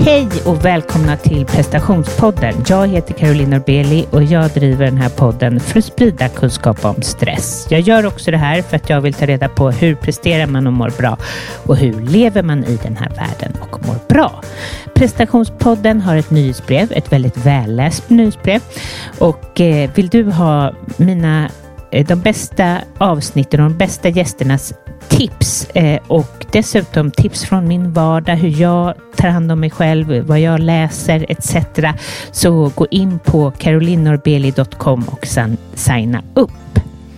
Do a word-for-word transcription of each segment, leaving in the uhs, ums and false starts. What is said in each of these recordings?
Hej och välkomna till Prestationspodden. Jag heter Caroline Norbeli och jag driver den här podden för att sprida kunskap om stress. Jag gör också det här för att jag vill ta reda på hur presterar man och mår bra och hur lever man i den här världen och mår bra. Prestationspodden har ett nyhetsbrev, ett väldigt välläst nyhetsbrev, och eh, vill du ha mina de bästa avsnitten och de bästa gästernas tips eh, och dessutom tips från min vardag, hur jag tar hand om mig själv, vad jag läser et cetera, så gå in på caroline norbeli dot com och sen signa upp.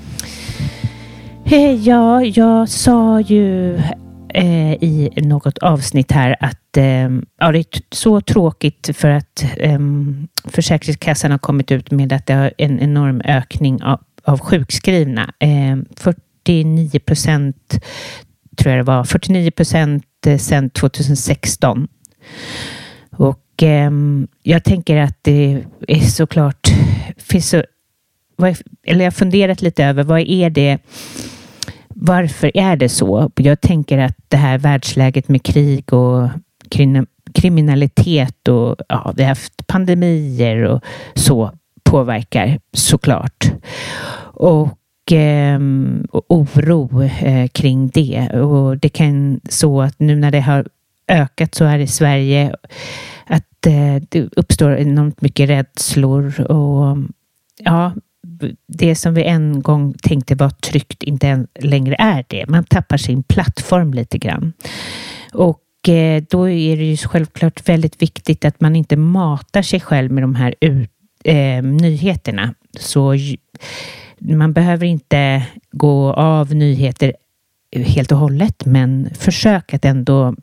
Eh, ja, jag sa ju eh, i något avsnitt här att eh, ja, det är så tråkigt för att eh, Försäkringskassan har kommit ut med att det har en enorm ökning av av sjukskrivna. Eh, fyrtionio procent tror jag det var. fyrtionio procent sedan tjugohundrasexton. Och eh, jag tänker att det är såklart finns så, vad är, eller jag har funderat lite över vad är det, varför är det så? Jag tänker att det här världsläget med krig och krim, kriminalitet och ja, vi har haft pandemier och så påverkar såklart. Och, eh, och oro eh, kring det. Och det kan så att nu när det har ökat så här i Sverige att eh, det uppstår enormt mycket rädslor och ja, det som vi en gång tänkte var tryggt inte än längre är det. Man tappar sin plattform lite grann. Och eh, då är det ju självklart väldigt viktigt att man inte matar sig själv med de här ut Eh, nyheterna. Så man behöver inte gå av nyheter helt och hållet, men försök att ändå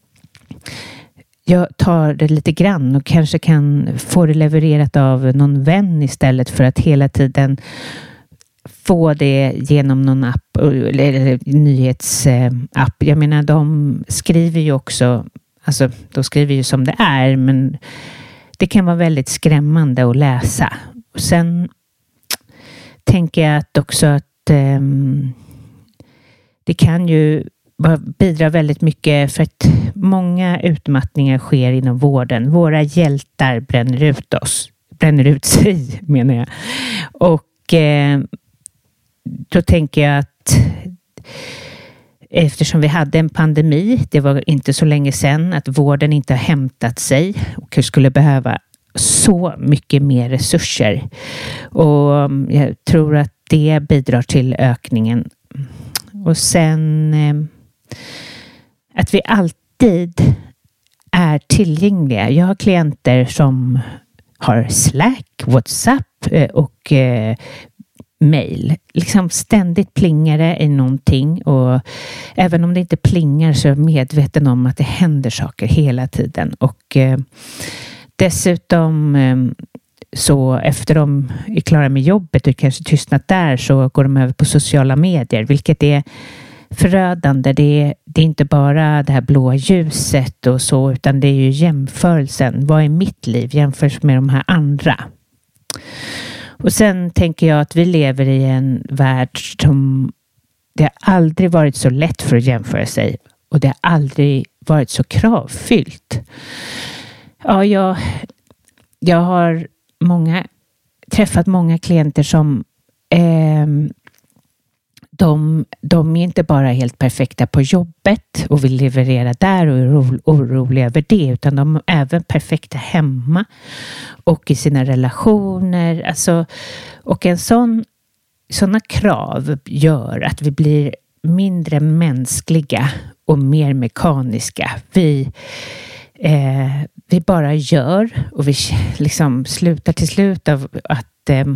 jag tar det lite grann och kanske kan få det levererat av någon vän istället för att hela tiden få det genom någon app eller nyhetsapp. Jag menar, de skriver ju också, alltså de skriver ju som det är, men det kan vara väldigt skrämmande att läsa. Och sen tänker jag att också att eh, det kan ju bidra väldigt mycket för att många utmattningar sker inom vården. Våra hjältar bränner ut oss. Bränner ut sig, menar jag. Och eh, då tänker jag att eftersom vi hade en pandemi, det var inte så länge sedan, att vården inte har hämtat sig och skulle behöva så mycket mer resurser. Och jag tror att det bidrar till ökningen. Och sen eh, att vi alltid är tillgängliga. Jag har klienter som har Slack, WhatsApp eh, och eh, mail. Liksom ständigt plingar det i någonting, och även om det inte plingar så är jag medveten om att det händer saker hela tiden. Och eh, dessutom eh, så efter de är klara med jobbet och kanske tystnat där, så går de över på sociala medier, vilket är förödande. Det är, det är inte bara det här blåa ljuset och så, utan det är ju jämförelsen. Vad är mitt liv jämfört med de här andra? Och sen tänker jag att vi lever i en värld som det har aldrig varit så lätt för att jämföra sig. Och det har aldrig varit så kravfyllt. Ja, jag, jag har många, träffat många klienter som eh, de, de är inte bara helt perfekta på jobbet och vill leverera där och är oro, oroliga över det, utan de är även perfekta hemma och i sina relationer. Alltså, och en sån, såna krav gör att vi blir mindre mänskliga och mer mekaniska. Vi, eh, vi bara gör, och vi liksom slutar till slut av att eh,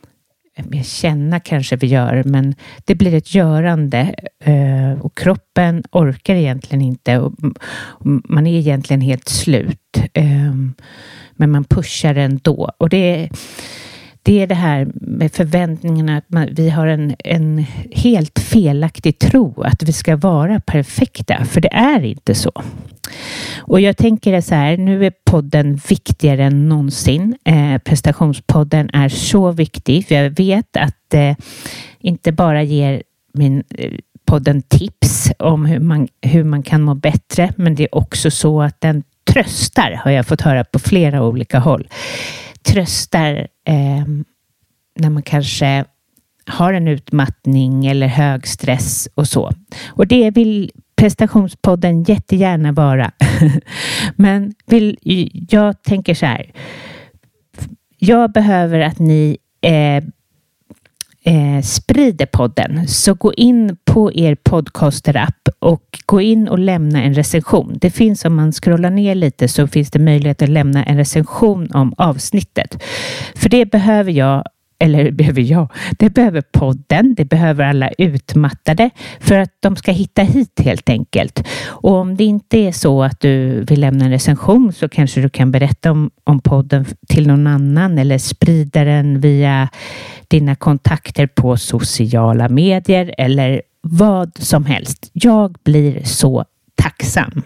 känna kanske vi gör, men det blir ett görande eh, och kroppen orkar egentligen inte, och man är egentligen helt slut, eh, men man pushar ändå. Och det är det är det här med förväntningarna, att man, vi har en, en helt felaktig tro att vi ska vara perfekta, för det är inte så. Och jag tänker så här, nu är podden viktigare än någonsin. Eh, prestationspodden är så viktig, för jag vet att eh, inte bara ger min eh, podden tips om hur man, hur man kan må bättre, men det är också så att den tröstar, har jag fått höra på flera olika håll. Tröstar eh, när man kanske har en utmattning eller hög stress och så. Och det vill prestationspodden jättegärna vara. Men vill, jag tänker så här. Jag behöver att ni eh, eh, sprider podden. Så gå in på er podcaster-app och gå in och lämna en recension. Det finns, om man scrollar ner lite, så finns det möjlighet att lämna en recension om avsnittet. För det behöver jag. Eller det behöver jag. Det behöver podden. Det behöver alla utmattade. För att de ska hitta hit helt enkelt. Och om det inte är så att du vill lämna en recension, så kanske du kan berätta om, om podden till någon annan. Eller sprida den via dina kontakter på sociala medier. Eller vad som helst. Jag blir så tacksam.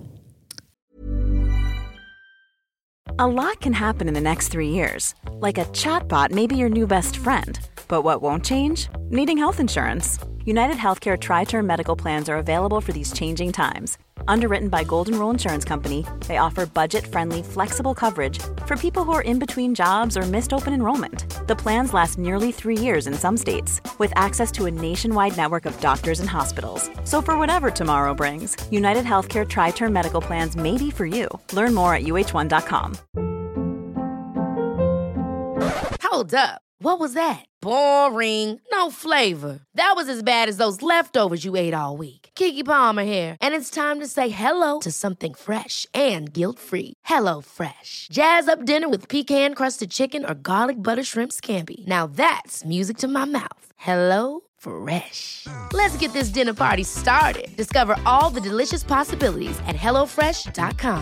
A lot can happen in the next three years. Like a chatbot may be your new best friend. But what won't change? Needing health insurance. United Healthcare Tri-Term Medical Plans are available for these changing times. Underwritten by Golden Rule Insurance Company, they offer budget-friendly, flexible coverage for people who are in between jobs or missed open enrollment. The plans last nearly three years in some states, with access to a nationwide network of doctors and hospitals. So for whatever tomorrow brings, United Healthcare Tri-Term Medical Plans may be for you. Learn more at U H one dot com. Hold up. What was that? Boring. No flavor. That was as bad as those leftovers you ate all week. Keke Palmer here, and it's time to say hello to something fresh and guilt-free. Hello Fresh. Jazz up dinner with pecan-crusted chicken or garlic butter shrimp scampi. Now that's music to my mouth. Hello Fresh. Let's get this dinner party started. Discover all the delicious possibilities at hello fresh dot com.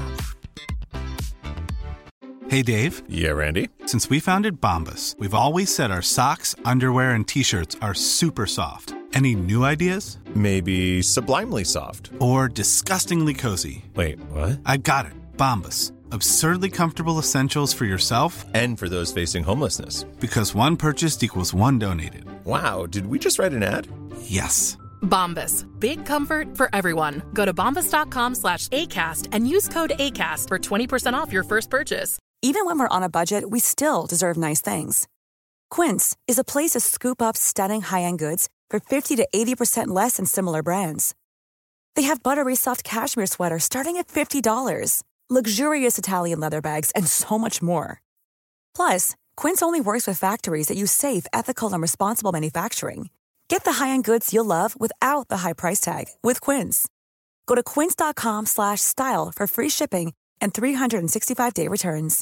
Hey, Dave. Yeah, Randy. Since we founded Bombas, we've always said our socks, underwear, and T-shirts are super soft. Any new ideas? Maybe sublimely soft. Or disgustingly cozy. Wait, what? I got it. Bombas. Absurdly comfortable essentials for yourself and for those facing homelessness. Because one purchased equals one donated. Wow, did we just write an ad? Yes. Bombas. Big comfort for everyone. Go to bombas dot com slash ACAST and use code ACAST for twenty percent off your first purchase. Even when we're on a budget, we still deserve nice things. Quince is a place to scoop up stunning high-end goods for fifty to eighty percent less than similar brands. They have buttery soft cashmere sweaters starting at fifty dollars, luxurious Italian leather bags, and so much more. Plus, Quince only works with factories that use safe, ethical, and responsible manufacturing. Get the high-end goods you'll love without the high price tag with Quince. Go to quince dot com slash style for free shipping and three sixty-five day returns.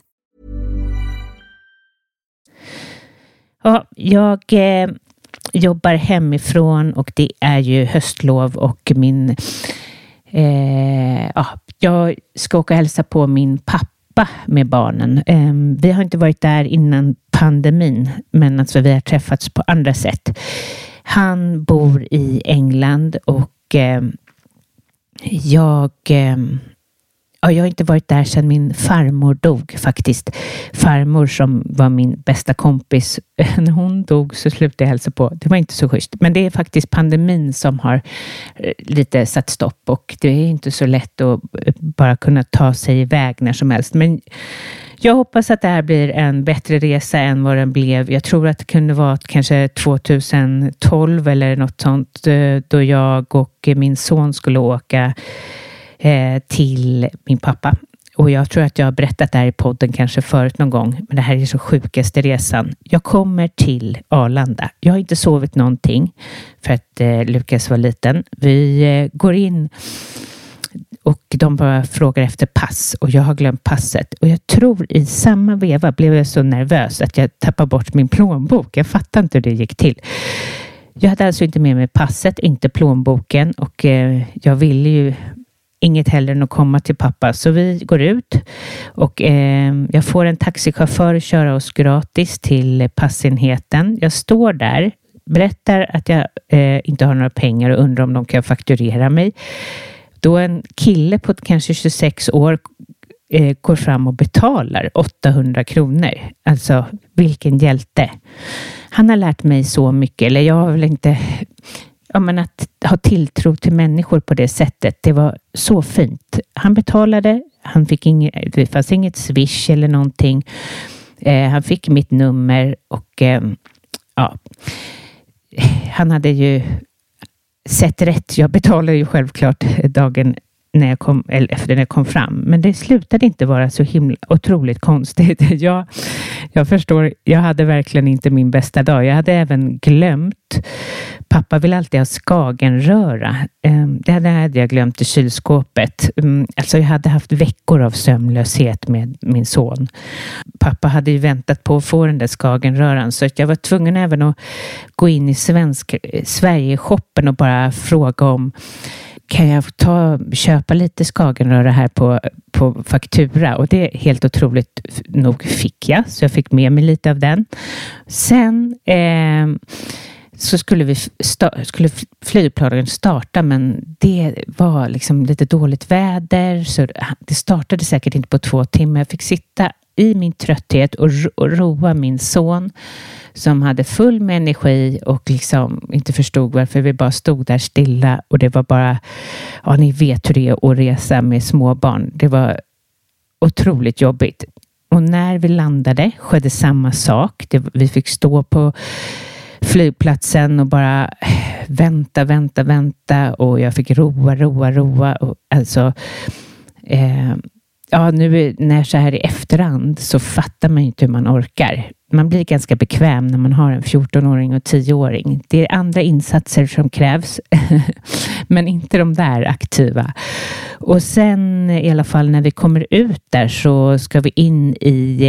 Ja, jag eh, jobbar hemifrån och det är ju höstlov och min eh, ja, jag ska åka och hälsa på min pappa med barnen. Eh, vi har inte varit där innan pandemin, men alltså vi har träffats på andra sätt. Han bor i England och eh, jag eh, Ja, jag har inte varit där sedan min farmor dog faktiskt. Farmor som var min bästa kompis. När hon dog så slutade jag hälsa på. Det var inte så schysst. Men det är faktiskt pandemin som har lite satt stopp. Och det är inte så lätt att bara kunna ta sig iväg när som helst. Men jag hoppas att det här blir en bättre resa än vad den blev. Jag tror att det kunde vara kanske tjugohundratolv eller något sånt. Då jag och min son skulle åka till min pappa. Och jag tror att jag har berättat det här i podden kanske förut någon gång. Men det här är så sjukaste resan. Jag kommer till Arlanda. Jag har inte sovit någonting för att eh, Lukas var liten. Vi eh, går in och de bara frågar efter pass. Och jag har glömt passet. Och jag tror i samma veva blev jag så nervös att jag tappade bort min plånbok. Jag fattar inte hur det gick till. Jag hade alltså inte med mig passet, inte plånboken. Och eh, jag ville ju inget hellre än att komma till pappa. Så vi går ut och eh, jag får en taxichaufför köra oss gratis till passenheten. Jag står där, berättar att jag eh, inte har några pengar och undrar om de kan fakturera mig. Då en kille på kanske tjugosex år eh, går fram och betalar åttahundra kronor. Alltså, vilken hjälte. Han har lärt mig så mycket. Eller jag har väl inte... ja, men att ha tilltro till människor på det sättet, det var så fint. Han betalade, han fick inget, det fanns inget swish eller någonting. Eh, han fick mitt nummer och eh, ja, han hade ju sett rätt. Jag betalade ju självklart dagen när jag kom, eller efter när jag kom fram. Men det slutade inte vara så himla otroligt konstigt. Jag, jag förstår, jag hade verkligen inte min bästa dag. Jag hade även glömt. Pappa vill alltid ha skagenröra. Det hade jag glömt i kylskåpet. Alltså jag hade haft veckor av sömnlöshet med min son. Pappa hade ju väntat på att få den där skagenröran. Så jag var tvungen även att gå in i svensk, Sverige-shoppen och bara fråga om kan jag ta, köpa lite skagenröra här på, på faktura? Och det är helt otroligt nog fick jag. Så jag fick med mig lite av den. Sen eh, så skulle, vi sta- skulle flygplanen starta, men det var liksom lite dåligt väder. Så det startade säkert inte på två timmar. Jag fick sitta i min trötthet och, ro- och roa min son som hade full med energi och liksom inte förstod varför vi bara stod där stilla. Och det var bara, ja, ni vet hur det är att resa med små barn. Det var otroligt jobbigt. Och när vi landade skedde samma sak. Det, vi fick stå på flygplatsen och bara vänta, vänta, vänta. Och jag fick roa, roa, roa. Och alltså, eh, ja, nu när så här i efterhand så fattar man inte hur man orkar. Man blir ganska bekväm när man har en fjortonåring och tioåring. Det är andra insatser som krävs. Men inte de där aktiva. Och sen i alla fall när vi kommer ut där så ska vi in i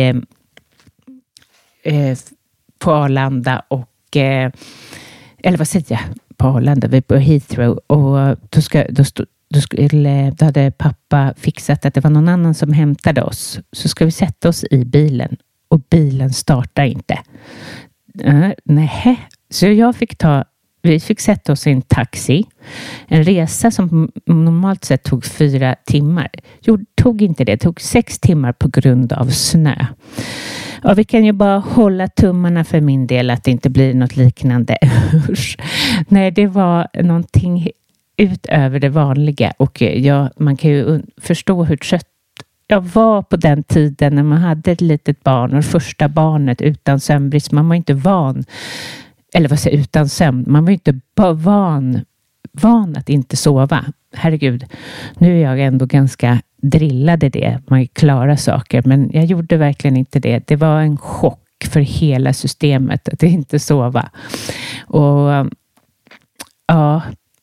eh, på Arlanda och eh, eller vad säger jag? På Arlanda, vi är på Heathrow. Och då ska då stå Då, skulle, då hade pappa fixat att det var någon annan som hämtade oss. Så ska vi sätta oss i bilen. Och bilen startar inte. Uh, nej. Så jag fick ta, vi fick sätta oss i en taxi. En resa som normalt sett tog fyra timmar. Jo, tog inte det. Det tog sex timmar på grund av snö. Och vi kan ju bara hålla tummarna för min del att det inte blir något liknande. Nej, det var någonting utöver det vanliga. Och ja, man kan ju förstå hur trött jag var på den tiden när man hade ett litet barn och första barnet utan sömnbrist. Man var inte van, eller vad säger utan sömn. Man var inte bara van, van att inte sova. Herregud, nu är jag ändå ganska drillad i det. Man klarar saker, men jag gjorde verkligen inte det. Det var en chock för hela systemet att inte sova. Och ja,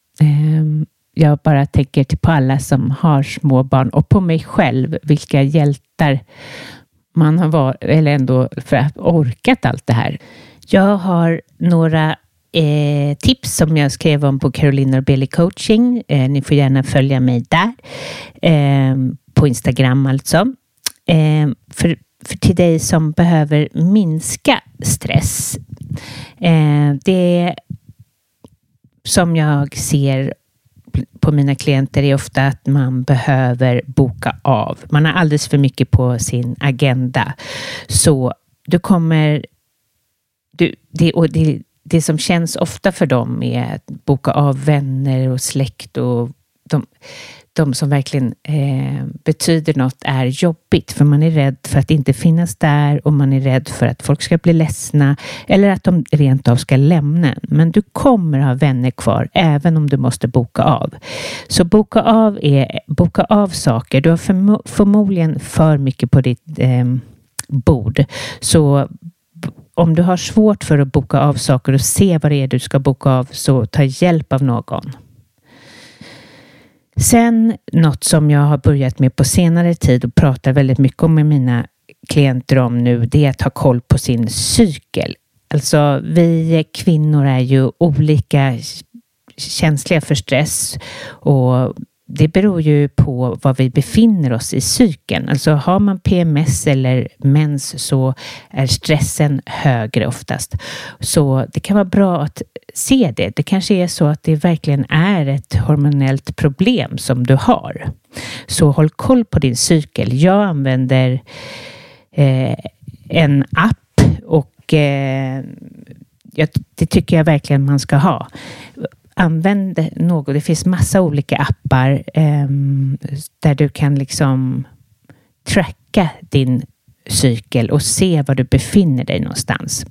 jag bara tänker till på alla som har små barn och på mig själv, vilka hjältar man har varit, eller ändå för att orkat allt det här. Jag har några eh, tips som jag skrev om på Caroline Norbeli coaching. Eh, ni får gärna följa mig där eh, på Instagram alltså. Eh, för, för till dig som behöver minska stress. Eh, det som jag ser på mina klienter är ofta att man behöver boka av. Man har alldeles för mycket på sin agenda. Så du kommer... Du, det, och det, det som känns ofta för dem är att boka av vänner och släkt och de, de som verkligen eh, betyder något är jobbigt. För man är rädd för att inte finnas där och man är rädd för att folk ska bli ledsna eller att de rent av ska lämna. Men du kommer ha vänner kvar även om du måste boka av. Så boka av är boka av saker. Du har förmo- förmodligen för mycket på ditt eh, bord. Så om du har svårt för att boka av saker och se vad det är du ska boka av, så ta hjälp av någon. Sen något som jag har börjat med på senare tid och pratar väldigt mycket om med mina klienter om nu, det är att ha koll på sin cykel. Alltså vi kvinnor är ju olika känsliga för stress och det beror ju på var vi befinner oss i cykeln. Alltså har man P M S eller mens så är stressen högre oftast. Så det kan vara bra att se det. Det kanske är så att det verkligen är ett hormonellt problem som du har. Så håll koll på din cykel. Jag använder eh, en app och eh, det tycker jag verkligen man ska ha. använd något. Det finns massa olika appar eh, där du kan liksom tracka din cykel och se var du befinner dig någonstans.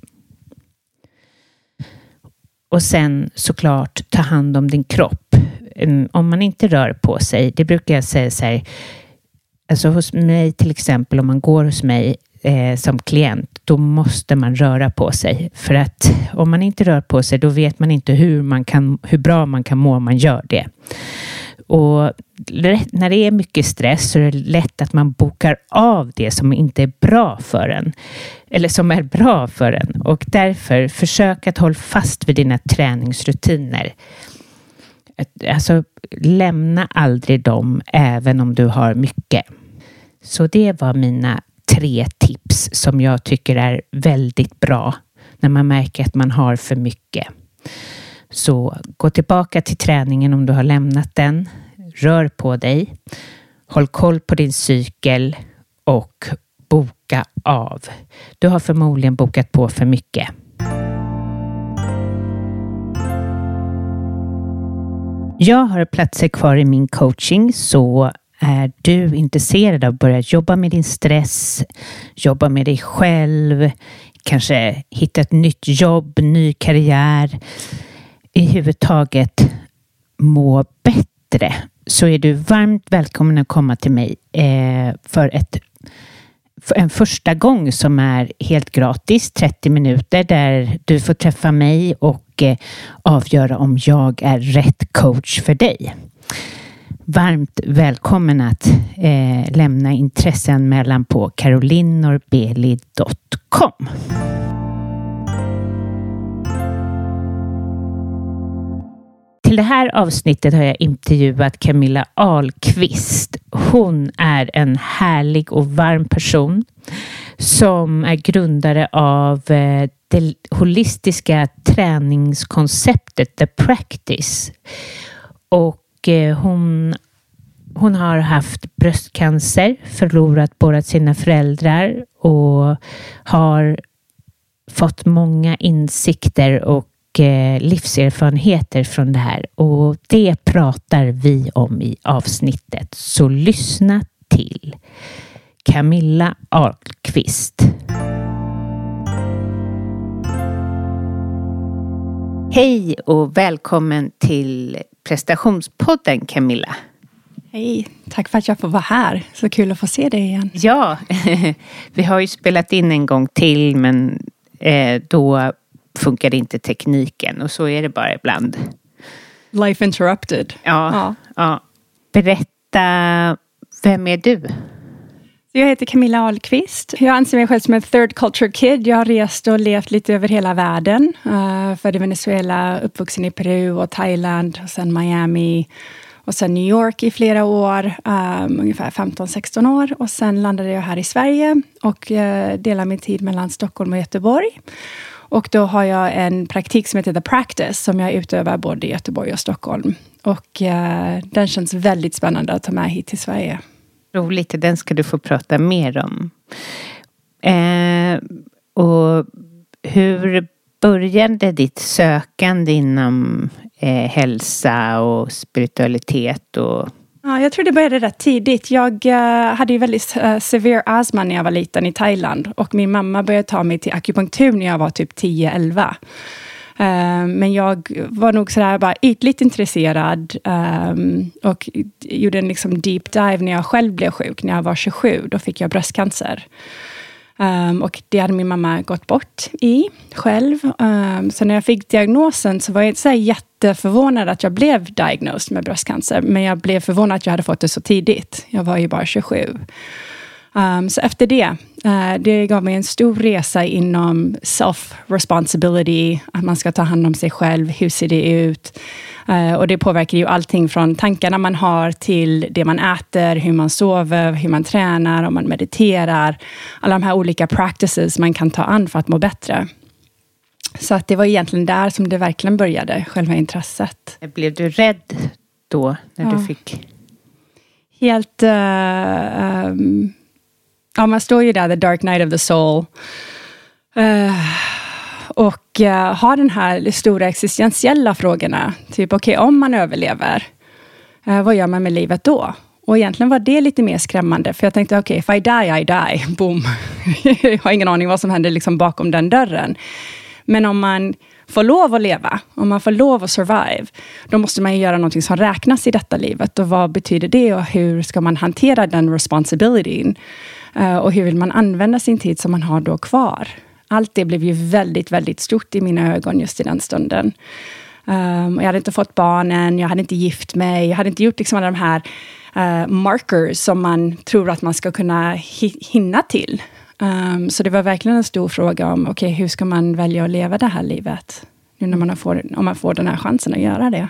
Och sen såklart ta hand om din kropp. Om man inte rör på sig, det brukar jag säga så här, alltså hos mig till exempel, om man går hos mig eh, som klient, då måste man röra på sig. För att om man inte rör på sig, då vet man inte hur, man kan, hur bra man kan må om man gör det. Och när det är mycket stress så är det lätt att man bokar av det som inte är bra för en. Eller som är bra för en. Och därför försök att hålla fast vid dina träningsrutiner. Alltså lämna aldrig dem även om du har mycket. Så det var mina tre tips som jag tycker är väldigt bra när man märker att man har för mycket. Så gå tillbaka till träningen om du har lämnat den. Rör på dig. Håll koll på din cykel och boka av. Du har förmodligen bokat på för mycket. Jag har platser kvar i min coaching, så är du intresserad av att börja jobba med din stress, jobba med dig själv, kanske hitta ett nytt jobb, ny karriär, i huvud taget må bättre, så är du varmt välkommen att komma till mig eh, för ett för en första gång som är helt gratis, trettio minuter, där du får träffa mig och eh, avgöra om jag är rätt coach för dig. Varmt välkommen att eh, lämna intresseanmälan på caroline norbeli punkt com. Till det här avsnittet har jag intervjuat Camilla Ahlqvist. Hon är en härlig och varm person som är grundare av det holistiska träningskonceptet The Practice. Och hon, hon har haft bröstcancer, förlorat båda sina föräldrar och har fått många insikter och livserfarenheter från det här, och det pratar vi om i avsnittet, så lyssna till Camilla Ahlqvist. Hej och välkommen till prestationspodden, Camilla. Hej, tack för att jag får vara här. Så kul att få se dig igen. Ja, vi har ju spelat in en gång till, men eh, då funkar inte tekniken, och så är det bara ibland. Life interrupted. Ja, ja. ja. Berätta, vem är du? Jag heter Camilla Ahlqvist. Jag anser mig själv som en third culture kid. Jag har rest och levt lite över hela världen. Uh, född i Venezuela, uppvuxen i Peru och Thailand, och sen Miami och sen New York i flera år, um, ungefär femton sexton år. Och sen landade jag här i Sverige och uh, delar min tid mellan Stockholm och Göteborg. Och då har jag en praktik som heter The Practice som jag utövar både i Göteborg och Stockholm. Och uh, den känns väldigt spännande att ta med hit till Sverige. Roligt, den ska du få prata mer om. Eh, och hur började ditt sökande inom eh, hälsa och spiritualitet? Och... Ja, jag tror det började rätt tidigt. Jag uh, hade ju väldigt uh, severe astma när jag var liten i Thailand. Och min mamma började ta mig till akupunktur när jag var typ tio elva. Uh, men jag var nog sådär bara ytligt intresserad um, och gjorde en liksom deep dive när jag själv blev sjuk. När jag var tjugosju, då fick jag bröstcancer. Um, och det hade min mamma gått bort i själv. Um, så när jag fick diagnosen så var jag inte så jätteförvånad att jag blev diagnosed med bröstcancer. Men jag blev förvånad att jag hade fått det så tidigt. Jag var ju bara tjugosju. Um, så efter det, uh, det gav mig en stor resa inom self-responsibility. Att man ska ta hand om sig själv. Hur ser det ut? Uh, och det påverkar ju allting från tankarna man har till det man äter, hur man sover, hur man tränar, om man mediterar. Alla de här olika practices man kan ta an för att må bättre. Så att det var egentligen där som det verkligen började, själva intresset. Blev du rädd då när ja. du fick? Helt... Uh, um, ja, man står ju där, the dark night of the soul. Uh, och uh, ha den här stora existentiella frågorna. Typ, okej, okay, om man överlever, uh, vad gör man med livet då? Och egentligen var det lite mer skrämmande. För jag tänkte, okej, okay, if I die, I die. Boom. Jag har ingen aning vad som händer liksom bakom den dörren. Men om man får lov att leva, om man får lov att survive, då måste man ju göra någonting som räknas i detta livet. Och vad betyder det och hur ska man hantera den responsibilityn? Uh, och hur vill man använda sin tid som man har då kvar? Allt det blev ju väldigt, väldigt stort i mina ögon just i den stunden. Um, jag hade inte fått barnen, jag hade inte gift mig, jag hade inte gjort liksom alla de här uh, markers som man tror att man ska kunna hi- hinna till. Um, så det var verkligen en stor fråga om, okej, okay, hur ska man välja att leva det här livet? Nu när man får, om man får den här chansen att göra det.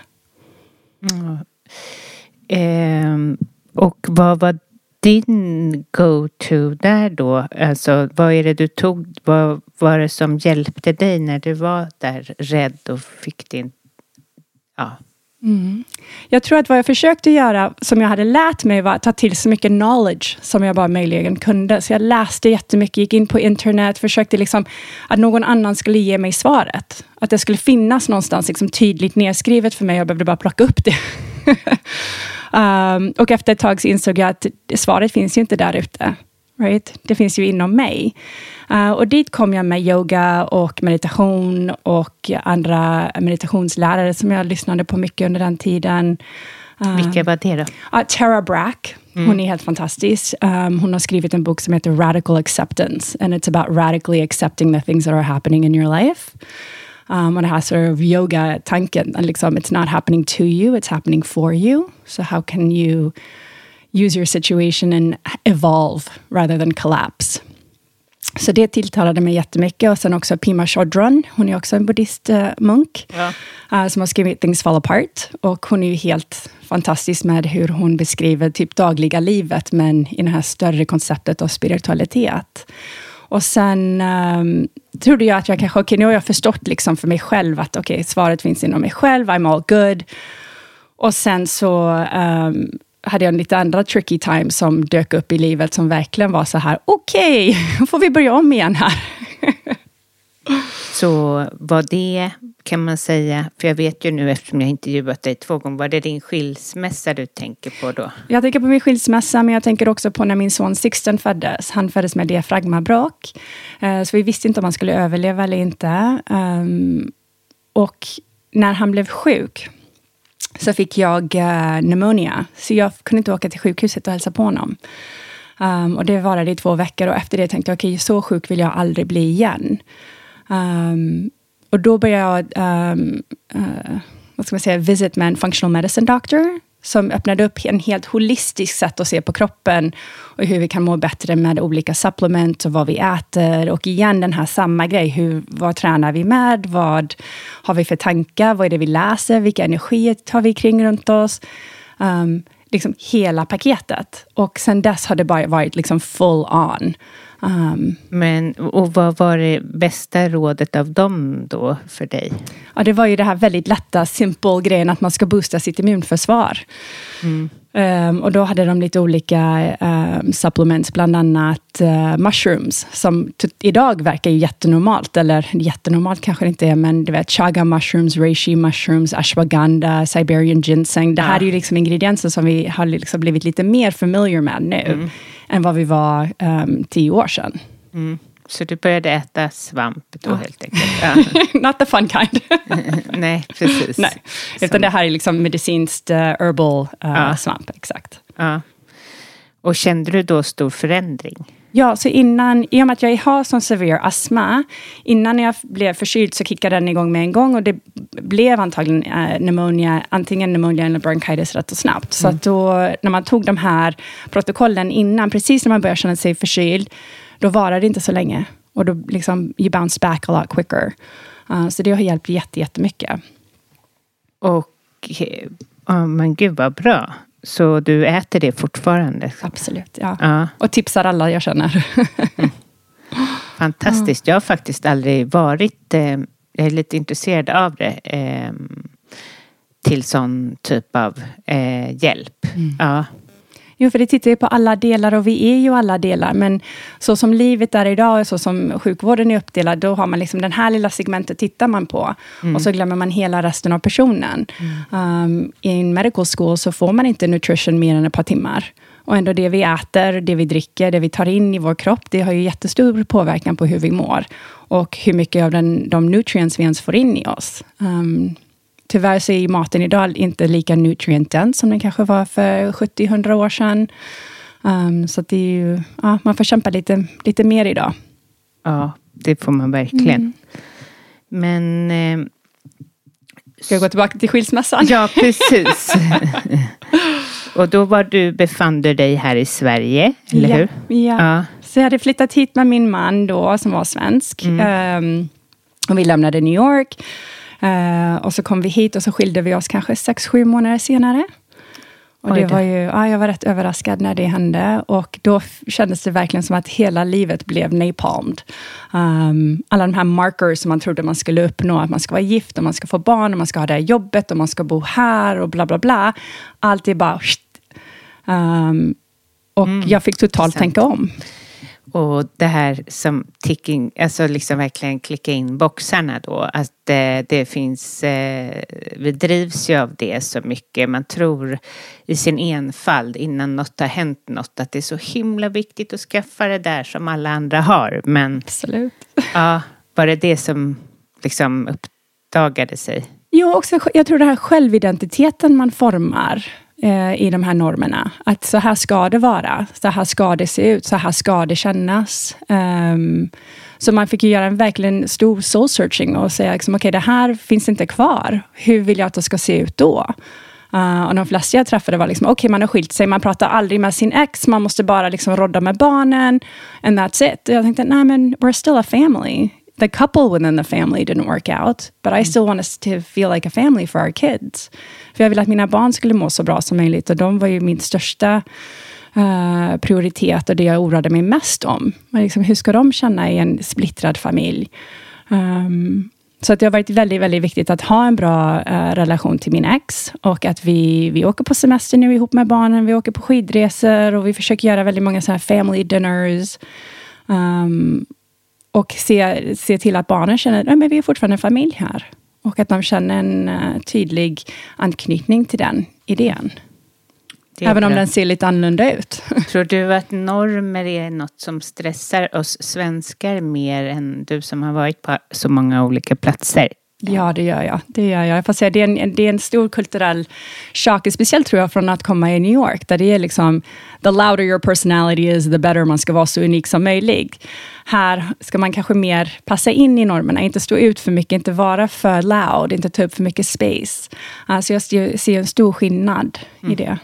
Mm. Um, och vad var din go-to där då? Alltså, vad är det du tog? Vad var det som hjälpte dig när du var där rädd och fick din... Ja. Mm. Jag tror att vad jag försökte göra, som jag hade lärt mig, var att ta till så mycket knowledge som jag bara möjligen kunde. Så jag läste jättemycket, gick in på internet, försökte liksom att någon annan skulle ge mig svaret. Att det skulle finnas någonstans liksom tydligt nedskrivet för mig. Jag behövde bara plocka upp det. um, och efter ett tag så insåg jag att svaret finns ju inte där ute. Right? Det finns ju inom mig. Uh, och dit kom jag med yoga och meditation och andra meditationslärare som jag lyssnade på mycket under den tiden. Uh, Vilka var det då? Uh, Tara Brach. Mm. Hon är helt fantastisk. Um, hon har skrivit en bok som heter Radical Acceptance. And it's about radically accepting the things that are happening in your life. Um, och det här sort of yoga-tanken. Liksom, it's not happening to you, it's happening for you. So how can you use your situation and evolve rather than collapse? Så det tilltalade mig jättemycket. Och sen också Pema Chodron. Hon är också en buddhistmunk. Ja. Uh, som har skrivit Things Fall Apart. Och hon är ju helt fantastisk med hur hon beskriver typ dagliga livet. Men i det här större konceptet av spiritualitet. Och sen um, trodde jag att jag kanske, okej, okay, nu har jag förstått liksom för mig själv att okej, okay, svaret finns inom mig själv. I'm all good. Och sen så... Um, hade jag en lite andra tricky time som dök upp i livet som verkligen var så här, okej, okay, får vi börja om igen här. Så var det, kan man säga, för jag vet ju nu eftersom jag intervjuat dig två gånger, var det din skilsmässa du tänker på då? Jag tänker på min skilsmässa, men jag tänker också på när min son Sixten föddes. Han föddes med diafragmabråck, så vi visste inte om han skulle överleva eller inte. Och när han blev sjuk så fick jag uh, pneumonia. Så jag kunde inte åka till sjukhuset och hälsa på honom. Um, och det varade i två veckor. Och efter det tänkte jag, okej, okay, så sjuk vill jag aldrig bli igen. Um, och då började jag, um, uh, vad ska man säga, visit med en functional medicine doctor. Som öppnade upp en helt holistisk sätt att se på kroppen. Och hur vi kan må bättre med olika supplement och vad vi äter. Och igen den här samma grej. Hur, vad tränar vi med? Vad har vi för tankar? Vad är det vi läser? Vilka energier tar vi kring runt oss? Um, liksom hela paketet. Och sen dess har det bara varit liksom full on. Um, Men, och vad var det bästa rådet av dem då för dig? Ja, det var ju det här väldigt lätta, simple grejen att man ska boosta sitt immunförsvar. Mm. Um, och då hade de lite olika um, supplements, bland annat uh, mushrooms, som t- idag verkar ju jättenormalt, eller jättenormalt kanske det inte är, men du vet, chaga mushrooms, reishi mushrooms, ashwagandha, Siberian ginseng. Det här ja. är ju liksom ingredienser som vi har liksom blivit lite mer familiar med nu, mm. än vad vi var um, tio år sedan. Mm. Så du började äta svamp då ja. helt enkelt? Ja. Not the fun kind. Nej, precis. Nej, utan det här är liksom medicinskt uh, herbal uh, ja. svamp, exakt. Ja. Och kände du då stor förändring? Ja, så innan, i och med att jag har sån severe astma, innan jag blev förkyld så kickade den igång med en gång och det blev antagligen uh, pneumonia, antingen pneumonia eller bronchitis rätt och snabbt. Mm. Så att då, när man tog de här protokollen innan, precis när man började känna sig förkyld, då var det inte så länge. Och då liksom, you bounce back a lot quicker. Uh, så det har hjälpt jätte, jättemycket. Och, oh, men gud vad bra. Så du äter det fortfarande? Absolut, ja. ja. Och tipsar alla jag känner. mm. Fantastiskt. Jag har faktiskt aldrig varit, eh, jag är lite intresserad av det. Eh, till sån typ av eh, hjälp. Mm. Ja. Jo, för det tittar ju på alla delar och vi är ju alla delar. Men så som livet är idag och så som sjukvården är uppdelad, då har man liksom den här lilla segmentet tittar man på. Mm. Och så glömmer man hela resten av personen. Mm. Um, I en medical school så får man inte nutrition mer än ett par timmar. Och ändå det vi äter, det vi dricker, det vi tar in i vår kropp, det har ju jättestor påverkan på hur vi mår. Och hur mycket av den, de nutrients vi ens får in i oss. Um, Tyvärr så är ju maten idag inte lika nutrient-dense som den kanske var för sjuttio till hundra år sedan. Um, så att det är ju, ja, man får kämpa lite, lite mer idag. Ja, det får man verkligen. Mm. Men... Eh, Ska jag gå tillbaka till skilsmässan? Ja, precis. Och då var du, befann du dig här i Sverige, eller ja, hur? Ja. ja, så jag hade flyttat hit med min man då, som var svensk. Mm. Um, och vi lämnade New York. Uh, och så kom vi hit och så skilde vi oss kanske sex, sju månader senare. Och det var ju, ja, jag var rätt överraskad när det hände. Och då kändes det verkligen som att hela livet blev napalmed. Um, alla de här markers som man trodde man skulle uppnå. Att man ska vara gift och man ska få barn och man ska ha det här jobbet och man ska bo här och bla bla bla. Allt är bara... Um, och mm, jag fick totalt tänka om. Och det här som ticking, alltså liksom verkligen klicka in boxarna då. Att eh, det finns, eh, vi drivs ju av det så mycket. Man tror i sin enfald innan något har hänt något. Att det är så himla viktigt att skaffa det där som alla andra har. Men absolut. Ja, var det det som liksom uppdagade sig? Jo, också, jag tror det här självidentiteten man formar i de här normerna. Att så här ska det vara. Så här ska det se ut. Så här ska det kännas. Um, så man fick ju göra en verkligen stor soul searching. Och säga liksom, okej, okay, det här finns inte kvar. Hur vill jag att det ska se ut då? Uh, och de flesta jag träffade var liksom, okej, okay, man har skilt sig. Man pratar aldrig med sin ex. Man måste bara liksom rodda med barnen. And that's it. Och jag tänkte, nej men we're still a family. The couple within the family didn't work out. But I still want us to feel like a family for our kids. För jag ville att mina barn skulle må så bra som möjligt. Och de var ju min största uh, prioritet. Och det jag oroade mig mest om. Men liksom, hur ska de känna i en splittrad familj? Um, så att det har varit väldigt, väldigt viktigt att ha en bra uh, relation till min ex. Och att vi, vi åker på semester nu ihop med barnen. Vi åker på skidresor. Och vi försöker göra väldigt många så här family dinners. Um, Och se, se till att barnen känner att ja, vi är fortfarande en familj här. Och att de känner en uh, tydlig anknytning till den idén. Även bra. Om den ser lite annorlunda ut. Tror du att normer är något som stressar oss svenskar mer än du som har varit på så många olika platser? Ja, det gör jag. Det gör jag. Jag får säga, det, är en, det är en stor kulturell chock. Speciellt tror jag från att komma i New York. Där det är liksom, the louder your personality is, the better man ska vara så unik som möjligt. Här ska man kanske mer passa in i normerna. Inte stå ut för mycket, inte vara för loud. Inte ta upp för mycket space. Alltså jag ser en stor skillnad mm. i det.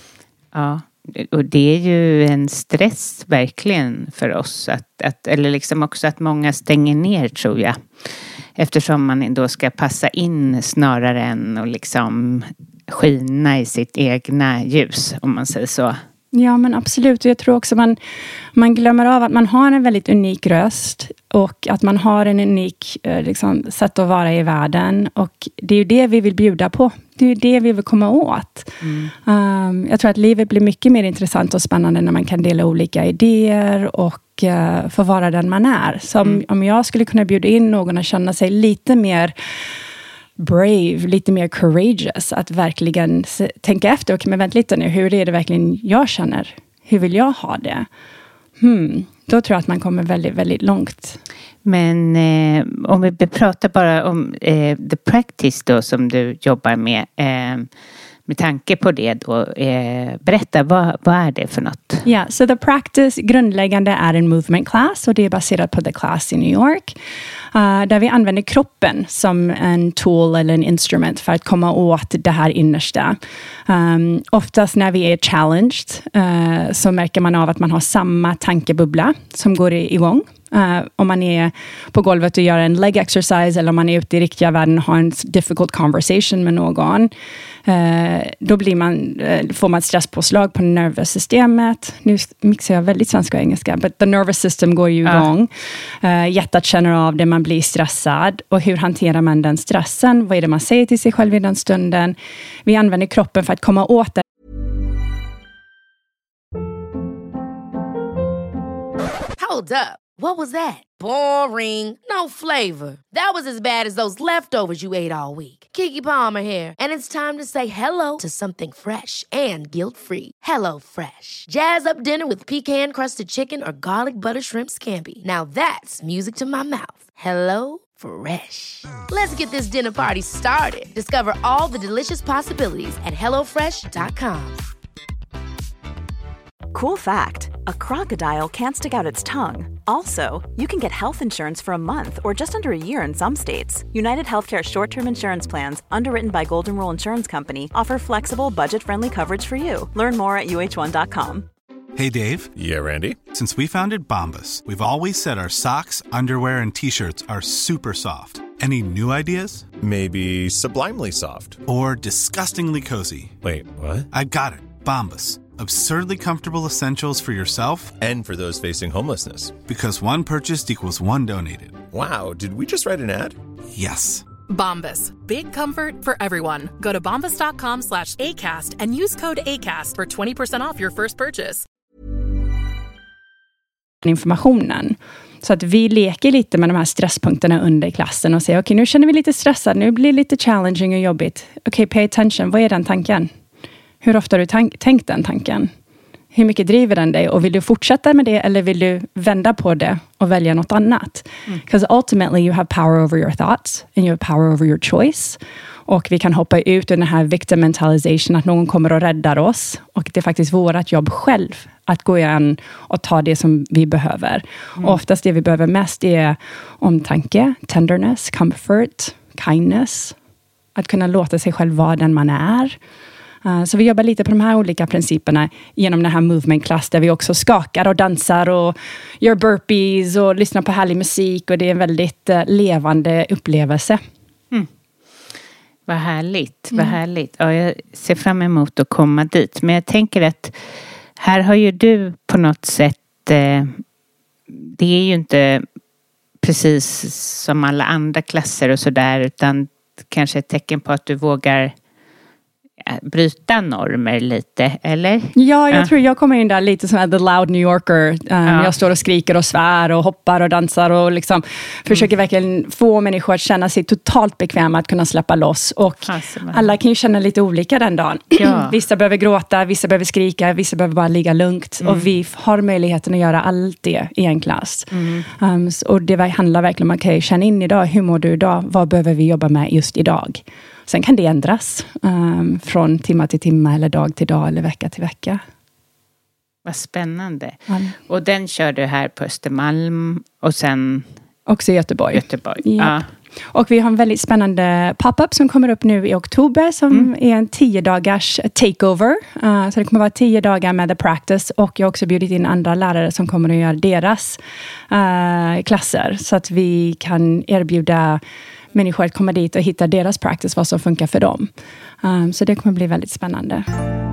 Ja, och det är ju en stress verkligen för oss. Att, att, eller liksom också att många stänger ner, tror jag. Eftersom man då ska passa in snarare än att liksom skina i sitt egna ljus, om man säger så. Ja, men absolut. Och jag tror också man, man glömmer av att man har en väldigt unik röst. Och att man har en unik liksom, sätt att vara i världen. Och det är ju det vi vill bjuda på. Det är ju det vi vill komma åt. Mm. Um, jag tror att livet blir mycket mer intressant och spännande när man kan dela olika idéer och uh, få vara den man är. Så om, mm. om jag skulle kunna bjuda in någon att känna sig lite mer brave, lite mer courageous. Att verkligen se, tänka efter, okej, men vänta lite nu, hur är det verkligen jag känner? Hur vill jag ha det? Hmm. Då tror jag att man kommer väldigt, väldigt långt. Men eh, om vi pratar bara om eh, the practice då som du jobbar med. Eh, med tanke på det då. Eh, berätta, vad, vad är det för något? Ja, yeah, så the practice grundläggande är en movement class. Och det är baserat på the class i New York. Uh, där vi använder kroppen som en tool eller en instrument för att komma åt det här innersta. Um, oftast när vi är challenged uh, så märker man av att man har samma tankebubbla som går igång. Uh, om man är på golvet och gör en leg exercise eller om man är ute i riktiga världen och har en difficult conversation med någon. Uh, då blir man, uh, får man stresspåslag på nervsystemet. Nu mixar jag väldigt svenska och engelska. But the nervous system går ju igång. Uh, hjärtat känner av det, man blir stressad. Och hur hanterar man den stressen? Vad är det man säger till sig själv i den stunden? Vi använder kroppen för att komma åt det. Hold up. What was that? Boring. No flavor. That was as bad as those leftovers you ate all week. Keke Palmer here, and it's time to say hello to something fresh and guilt-free. Hello Fresh. Jazz up dinner with pecan-crusted chicken or garlic butter shrimp scampi. Now that's music to my mouth. Hello Fresh. Let's get this dinner party started. Discover all the delicious possibilities at hello fresh dot com. Cool fact, a crocodile can't stick out its tongue. Also, you can get health insurance for a month or just under a year in some states. United Healthcare short-term insurance plans, underwritten by Golden Rule Insurance Company, offer flexible, budget-friendly coverage for you. Learn more at U H one dot com. Hey, Dave. Yeah, Randy. Since we founded Bombas, we've always said our socks, underwear, and T-shirts are super soft. Any new ideas? Maybe sublimely soft. Or disgustingly cozy. Wait, what? I got it. Bombas. Absurdly comfortable essentials for yourself And for those facing homelessness. Because one purchased equals one donated. Wow, did we just write an ad? Yes. Bombas. Big comfort for everyone. Go to bombas.com slash ACAST and use code ACAST for twenty percent off your first purchase. Informationen. Så att vi leker lite med de här stresspunkterna under klassen och säger okej, okay, nu känner vi lite stressad, nu blir det lite challenging och jobbigt. Okej, okay, pay attention. Vad är den tanken? Hur ofta har du tank- tänkt den tanken? Hur mycket driver den dig? Och vill du fortsätta med det eller vill du vända på det och välja något annat? Because mm. ultimately you have power over your thoughts and you have power over your choice. Och vi kan hoppa ut ur den här victim mentalization att någon kommer och räddar oss. Och det är faktiskt vårt jobb själv att gå igen och ta det som vi behöver. Mm. Och oftast det vi behöver mest är omtanke, tenderness, comfort, kindness. Att kunna låta sig själv vara den man är. Uh, så vi jobbar lite på de här olika principerna genom den här movement class där vi också skakar och dansar och gör burpees och lyssnar på härlig musik och det är en väldigt uh, levande upplevelse. Mm. Vad härligt, vad mm. härligt. Ja, jag ser fram emot att komma dit. Men jag tänker att här har ju du på något sätt, eh, det är ju inte precis som alla andra klasser och sådär, utan kanske ett tecken på att du vågar bryta normer lite, eller? Ja, jag ja. tror jag kommer in där lite som the loud New Yorker. Um, ja. Jag står och skriker och svär och hoppar och dansar och liksom mm. försöker verkligen få människor att känna sig totalt bekväma att kunna släppa loss. Och alltså, alla kan ju känna lite olika den dagen. Ja. Vissa behöver gråta, vissa behöver skrika, vissa behöver bara ligga lugnt. Mm. Och vi har möjligheten att göra allt det i en klass. Mm. Um, och det handlar verkligen om, okej, okay, känn in idag, hur mår du idag? Vad behöver vi jobba med just idag? Sen kan det ändras um, från timma till timma eller dag till dag eller vecka till vecka. Vad spännande. Mm. Och den kör du här på Östermalm och sen... Också i Göteborg. Göteborg. Ja. Ja. Och vi har en väldigt spännande pop-up som kommer upp nu i oktober som mm. är en tio dagars takeover. Uh, så det kommer vara tio dagar med the practice och jag har också bjudit in andra lärare som kommer att göra deras uh, klasser så att vi kan erbjuda människor att komma dit och hitta deras practice, vad som funkar för dem. Um, så det kommer bli väldigt spännande.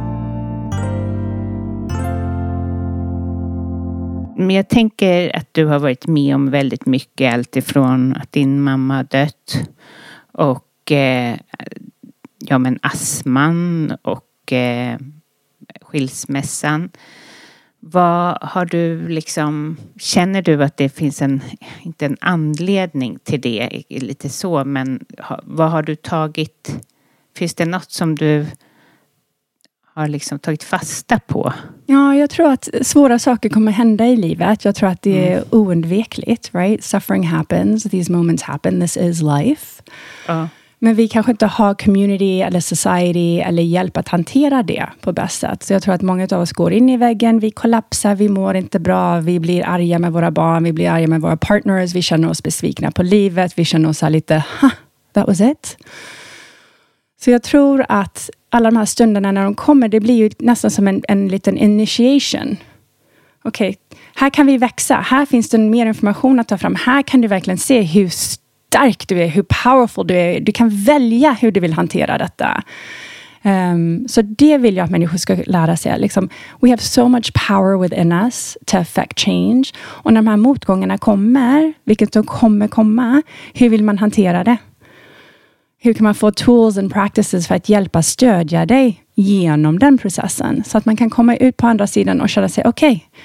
Men jag tänker att du har varit med om väldigt mycket, allt ifrån att din mamma har dött och eh, ja, men astman och eh, skilsmässan. Vad har du liksom, känner du att det finns en, inte en anledning till det, lite så, men ha, vad har du tagit, finns det något som du har liksom tagit fasta på? Ja, jag tror att svåra saker kommer hända i livet. Jag tror att det är mm. oundvikligt, right? Suffering happens, these moments happen, this is life. Ja. Men vi kanske inte har community eller society eller hjälp att hantera det på bäst sätt. Så jag tror att många av oss går in i väggen, vi kollapsar, vi mår inte bra, vi blir arga med våra barn, vi blir arga med våra partners, vi känner oss besvikna på livet, vi känner oss här lite, huh, that was it. Så jag tror att alla de här stunderna när de kommer, det blir ju nästan som en, en liten initiation. Okej, okay, här kan vi växa, här finns det mer information att ta fram, här kan du verkligen se hur stark du är, hur powerful du är. Du kan välja hur du vill hantera detta. Um, så det vill jag att människor ska lära sig. Liksom, we have so much power within us to affect change. Och när de här motgångarna kommer, vilket de kommer komma, hur vill man hantera det? Hur kan man få tools and practices för att hjälpa stödja dig genom den processen? Så att man kan komma ut på andra sidan och känna sig, okej, okay,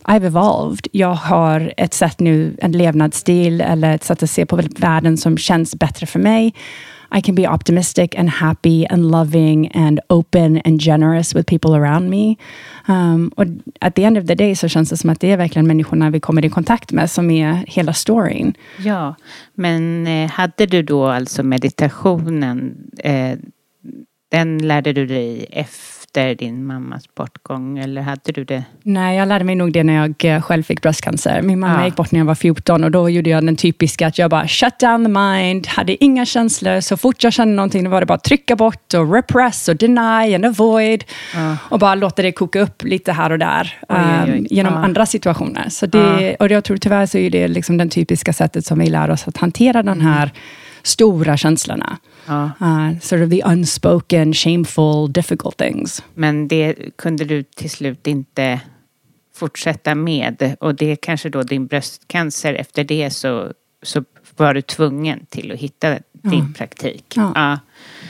I've evolved. Jag har ett sätt nu, en levnadsstil eller ett sätt att se på världen som känns bättre för mig. I can be optimistic and happy and loving and open and generous with people around me. Um, och at the end of the day så känns det som att det är verkligen människorna vi kommer i kontakt med som är hela storyn. Ja, men eh, hade du då alltså meditationen, eh, den lärde du dig efter din mammas bortgång eller hade du det? Nej, jag lärde mig nog det när jag själv fick bröstcancer. Min mamma Ja. gick bort när jag var fjorton och då gjorde jag den typiska att jag bara shut down the mind, hade inga känslor. Så fort jag kände någonting då var det bara trycka bort och repress och deny and avoid. Ja. Och bara låta det koka upp lite här och där Oj, oj, oj. um, genom Ja. andra situationer. Så det, Ja. och jag tror tyvärr så är det liksom den typiska sättet som vi lär oss att hantera den här stora känslorna. Ja. Uh, sort of the unspoken, shameful, difficult things. Men det kunde du till slut inte fortsätta med. Och det är kanske då din bröstcancer. Efter det så, så var du tvungen till att hitta din praktik. Ja. Ja.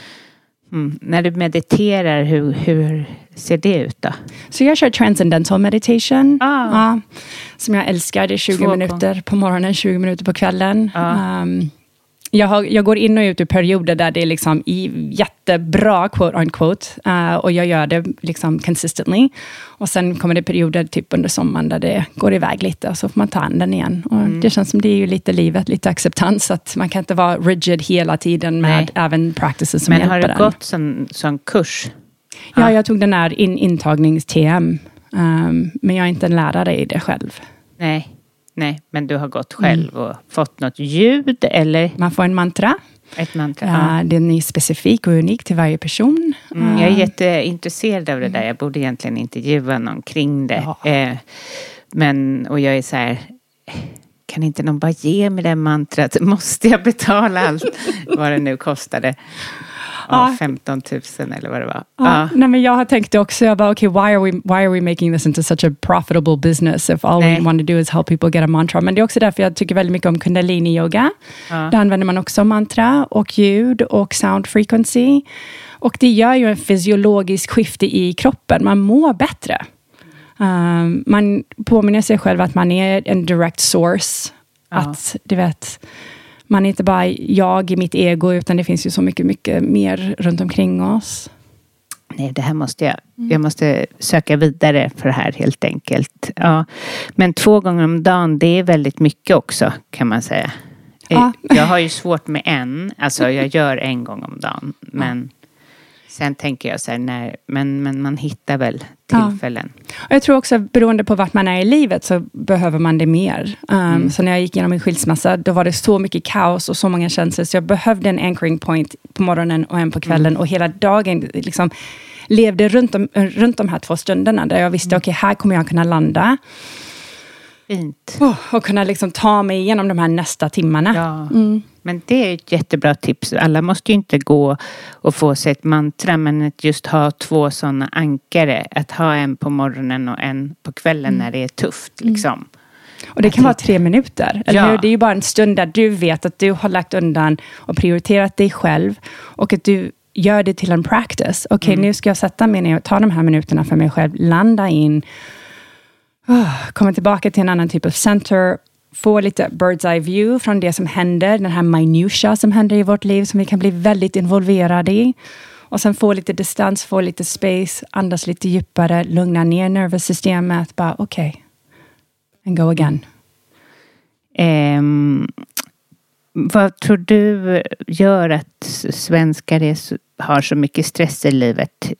Mm. När du mediterar, hur, hur ser det ut då? Så jag kör transcendental meditation. Ah. Ja, som jag älskar. Det är tjugo Två minuter på morgonen, tjugo minuter på kvällen. Ah. Um, jag, har, jag går in och ut ur perioder där det är liksom i jättebra, quote unquote. Uh, och jag gör det liksom consistently. Och sen kommer det perioder typ under sommaren där det går iväg lite. Och så får man ta anden igen. Och Mm. det känns som det är ju lite livet, lite acceptans. Att man kan inte vara rigid hela tiden med Nej. även practices som Men hjälper har du den. gått sån, sån kurs? Ja, jag tog den här in, intagnings-T M. Um, men jag är inte en lärare i det själv. Nej, nej, men du har gått själv och fått något ljud eller Man får en mantra. ett mantra? Uh, Ja. Den är specifik och unik till varje person. Mm, jag är Uh, jätteintresserad av det där. Jag borde egentligen intervjua någon kring det. Ja. Eh, men, och jag är så här, kan inte någon bara ge mig det mantrat? Måste jag betala allt? Vad det nu kostade. Ja, Ja. femton tusen eller vad det var. Ja, Ja. nej, men jag har tänkt det också. Jag bara, okay, why are we why are we making this into such a profitable business if all Nej. we want to do is help people get a mantra? Men det är också därför jag tycker väldigt mycket om kundalini yoga. Ja. Där använder man också mantra och ljud och sound frequency. Och det gör ju en fysiologisk skifte i kroppen. Man mår bättre. Um, man påminner sig själv att man är en direct source. Ja. Att, du vet, man är inte bara jag i mitt ego, utan det finns ju så mycket, mycket mer runt omkring oss. Nej, det här måste jag. Jag måste söka vidare för det här helt enkelt. Ja. Men två gånger om dagen, det är väldigt mycket också kan man säga. Ja. Jag har ju svårt med en. Alltså jag gör en gång om dagen. Men sen tänker jag så här, när, men, men man hittar väl tillfällen. Och jag tror också beroende på vart man är i livet så behöver man det mer. Um, Mm. Så när jag gick igenom min skilsmässa, då var det så mycket kaos och så många känslor. Så jag behövde en anchoring point på morgonen och en på kvällen. Mm. Och hela dagen liksom levde runt, om, runt de här två stunderna. Där jag visste, Mm. okej, okay, här kommer jag kunna landa. Fint. Oh, och kunna liksom ta mig igenom de här nästa timmarna. Ja. Mm. Men det är ett jättebra tips. Alla måste ju inte gå och få sig ett mantra. Men att just ha två sådana ankare. Att ha en på morgonen och en på kvällen när det är tufft. Liksom. Och det Jag kan vara tänkte- tre minuter. Eller Ja. hur? Det är ju bara en stund där du vet att du har lagt undan och prioriterat dig själv. Och att du gör det till en practice. Okej, Mm. nu ska jag sätta mig ner och ta de här minuterna för mig själv. Landa in. Oh, komma tillbaka till en annan typ av center. Få lite bird's eye view från det som händer. Den här minutia som händer i vårt liv. Som vi kan bli väldigt involverade i. Och sen få lite distans, få lite space. Andas lite djupare. Lugna ner nervsystemet. Bara okej. Okay. And go again. Ehm, vad tror du gör att svenskar är så, har så mycket stress i livet?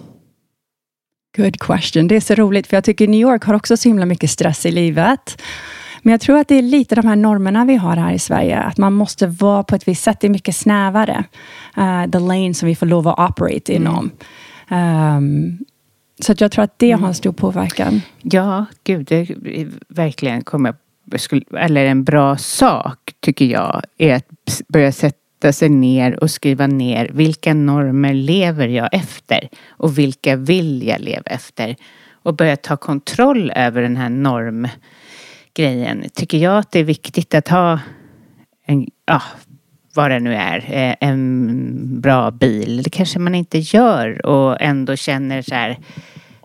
Good question. Det är så roligt för jag tycker New York har också så himla mycket stress i livet. Men jag tror att det är lite de här normerna vi har här i Sverige. Att man måste vara på ett visst sätt. Det är mycket snävare. Uh, the lane som vi får lov att operate inom. Um, så att jag tror att det har en stor påverkan. Ja, gud, det är verkligen kommer, skulle, eller en bra sak tycker jag är att börja sätta sig ner och skriva ner vilka normer lever jag efter och vilka vill jag leva efter och börja ta kontroll över den här normgrejen. Tycker jag att det är viktigt att ha en, ja, vad det nu är, en bra bil. Det kanske man inte gör och ändå känner så här,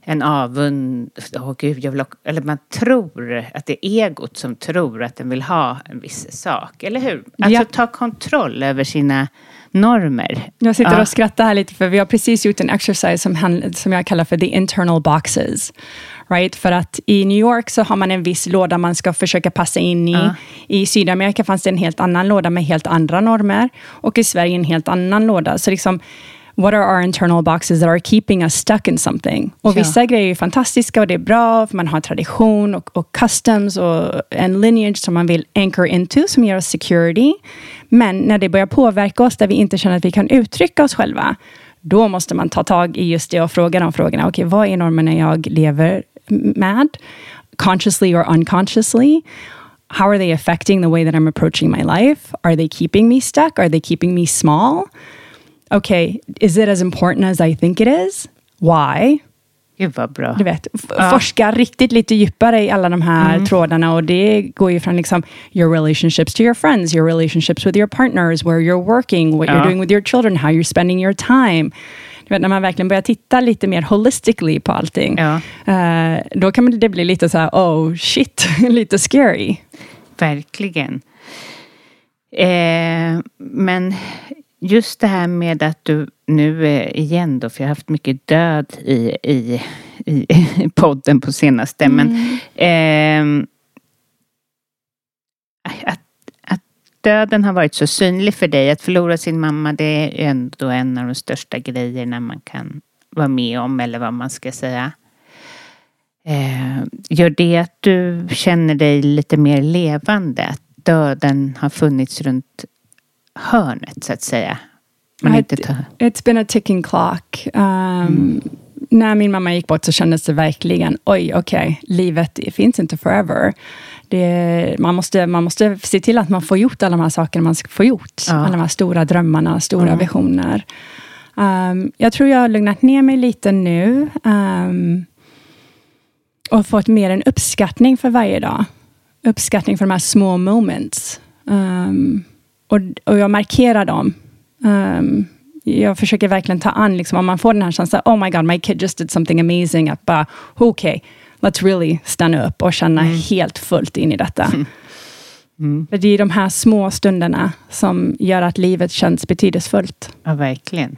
en avund, åh gud, jag vill ha, eller man tror att det är egot som tror att den vill ha en viss sak, eller hur? Alltså ja. ta kontroll över sina normer. Jag sitter ja. och skrattar här lite för vi har precis gjort en exercise som, hand, som jag kallar för the internal boxes. Right? För att i New York så har man en viss låda man ska försöka passa in i. Ja. I Sydamerika fanns det en helt annan låda med helt andra normer. Och i Sverige en helt annan låda. Så liksom, what are our internal boxes that are keeping us stuck in something? Och ja. Vissa grejer är fantastiska och det är bra. För man har tradition och, och customs och en lineage som man vill anchor into som ger oss security. Men när det börjar påverka oss där vi inte känner att vi kan uttrycka oss själva. Då måste man ta tag i just det och fråga de frågorna. Okej, okay, vad är normerna jag lever med? Consciously or unconsciously? How are they affecting the way that I'm approaching my life? Are they keeping me stuck? Are they keeping me small? Okay, is it as important as I think it is? Why? Gud vad bra. Du vet, f- ja. forska riktigt lite djupare i alla de här mm. trådarna. Och det går ju från liksom your relationships to your friends, your relationships with your partners, where you're working, what ja. You're doing with your children, how you're spending your time. Du vet, när man verkligen börjar titta lite mer holistically på allting. Ja. Uh, då kan det bli lite så här, oh shit, lite scary. Verkligen. Eh, men just det här med att du nu igen då, för jag har haft mycket död i, i, i podden på senaste, mm. men eh, att, att döden har varit så synlig för dig, att förlora sin mamma, det är ändå en av de största grejerna man kan vara med om, eller vad man ska säga. Eh, gör det att du känner dig lite mer levande, att döden har funnits runt hörnet så att säga? Man inte tar... It's been a ticking clock. Um, mm. När min mamma gick bort så kändes det verkligen, oj, okej, okay, livet finns inte forever. Det, man, måste, man måste se till att man får gjort alla de här sakerna man ska få gjort. Ja. Alla de här stora drömmarna, stora mm. visioner. Um, jag tror jag har lugnat ner mig lite nu. Um, och fått mer en uppskattning för varje dag. Uppskattning för de här små moments. Um, och, och jag markerar dem. Um, jag försöker verkligen ta an, liksom, om man får den här känslan, oh my god, my kid just did something amazing, att bara, okej, okay, let's really stanna upp och känna mm. helt fullt in i detta. Mm. Mm. För det är de här små stunderna som gör att livet känns betydelsefullt. Ja, verkligen.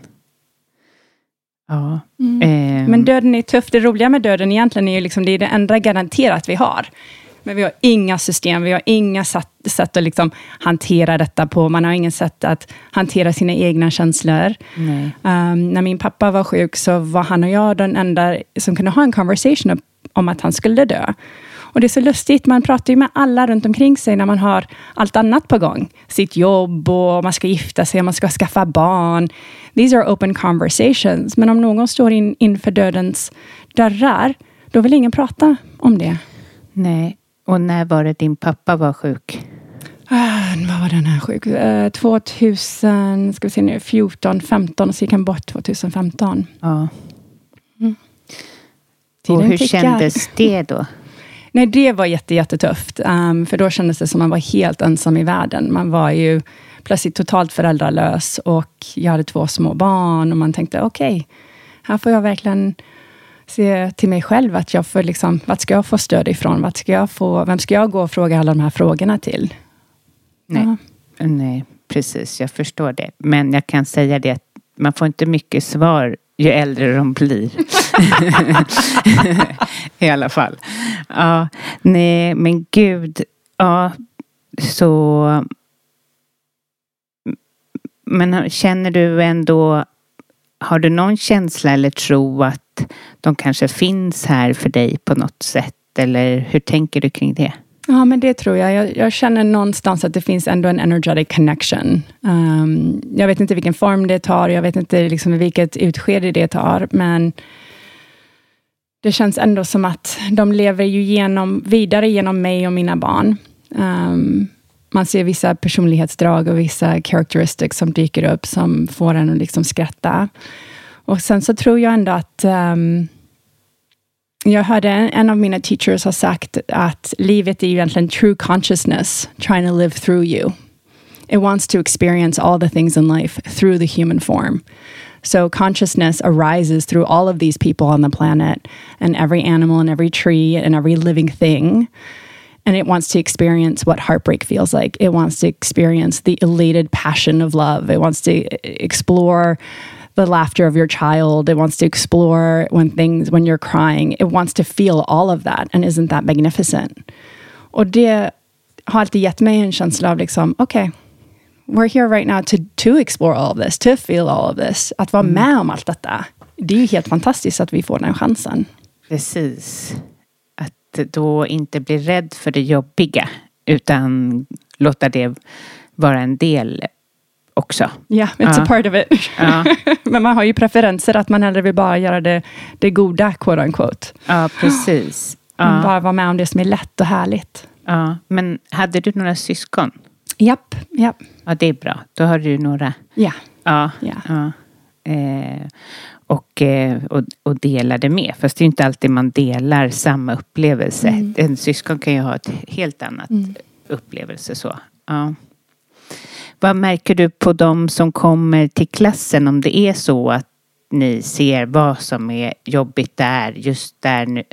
Ja. Mm. Eh. Men döden är tuff. Det roliga med döden egentligen är ju liksom, det är det enda garanterat vi har. Men vi har inga system, vi har inga sätt, sätt att liksom hantera detta på. Man har ingen sätt att hantera sina egna känslor. Um, när min pappa var sjuk så var han och jag den enda som kunde ha en conversation om att han skulle dö. Och det är så lustigt, man pratar ju med alla runt omkring sig när man har allt annat på gång. Sitt jobb och man ska gifta sig, man ska skaffa barn. These are open conversations. Men om någon står in, inför dödens dörrar, då vill ingen prata om det. Nej. Och när var det din pappa var sjuk? Ah, vad var den här sjuk? Uh, tvåtusen, ska vi se nu, fjorton, femton, och så gick han bort tjugohundrafemton. Ja. Mm. Och hur tickar. Kändes det då? Nej, det var jätte, jättetufft. Um, för då kändes det som man var helt ensam i världen. Man var ju plötsligt totalt föräldralös och jag hade två små barn och man tänkte, okej, okay, här får jag verkligen se till mig själv att jag får liksom, vad ska jag få stöd ifrån? Vad ska jag få, vem ska jag gå och fråga alla de här frågorna till? Nej, ja. Nej, precis, jag förstår det. Men jag kan säga det att man får inte mycket svar ju äldre de blir. I alla fall. Ja, nej, men gud, ja, så men känner du ändå, har du någon känsla eller tro att de kanske finns här för dig på något sätt? Eller hur tänker du kring det? Ja, men det tror jag. Jag, jag känner någonstans att det finns ändå en energetic connection. Um, jag vet inte vilken form det tar. Jag vet inte liksom vilket utskede det tar. Men det känns ändå som att de lever ju genom, vidare genom mig och mina barn. Um, man ser vissa personlighetsdrag och vissa characteristics som dyker upp som får en att liksom skratta. Och sen så tror jag ändå att um, jag hörde en, en av mina teachers har sagt att livet är egentligen true consciousness trying to live through you. It wants to experience all the things in life through the human form. So consciousness arises through all of these people on the planet, and every animal and every tree and every living thing. And it wants to experience what heartbreak feels like. It wants to experience the elated passion of love. It wants to explore the laughter of your child. It wants to explore when things, when you're crying. It wants to feel all of that. And isn't that magnificent? Och det har alltid gett mig en känsla av liksom, okej, okay, we're here right now to, to explore all of this, to feel all of this. Att vara med om allt detta. Det är ju helt fantastiskt att vi får den chansen. Precis. Att då inte bli rädd för det jobbiga, utan låta det vara en del också. Ja, yeah, it's ja. a part of it. Ja. Men man har ju preferenser att man hellre vill bara göra det, det goda, quote unquote. Ja, precis. Ja. Man bara vara med om det som är lätt och härligt. Ja, men hade du några syskon? Japp, japp. Ja, det är bra. Då har du några. Ja. Ja, ja. ja. Eh, och, eh, och, och delade med. Fast det är inte alltid man delar samma upplevelse. Mm. En syskon kan ju ha ett helt annat mm. upplevelse så. Ja. Vad märker du på de som kommer till klassen, om det är så att ni ser vad som är jobbigt där, just där nu,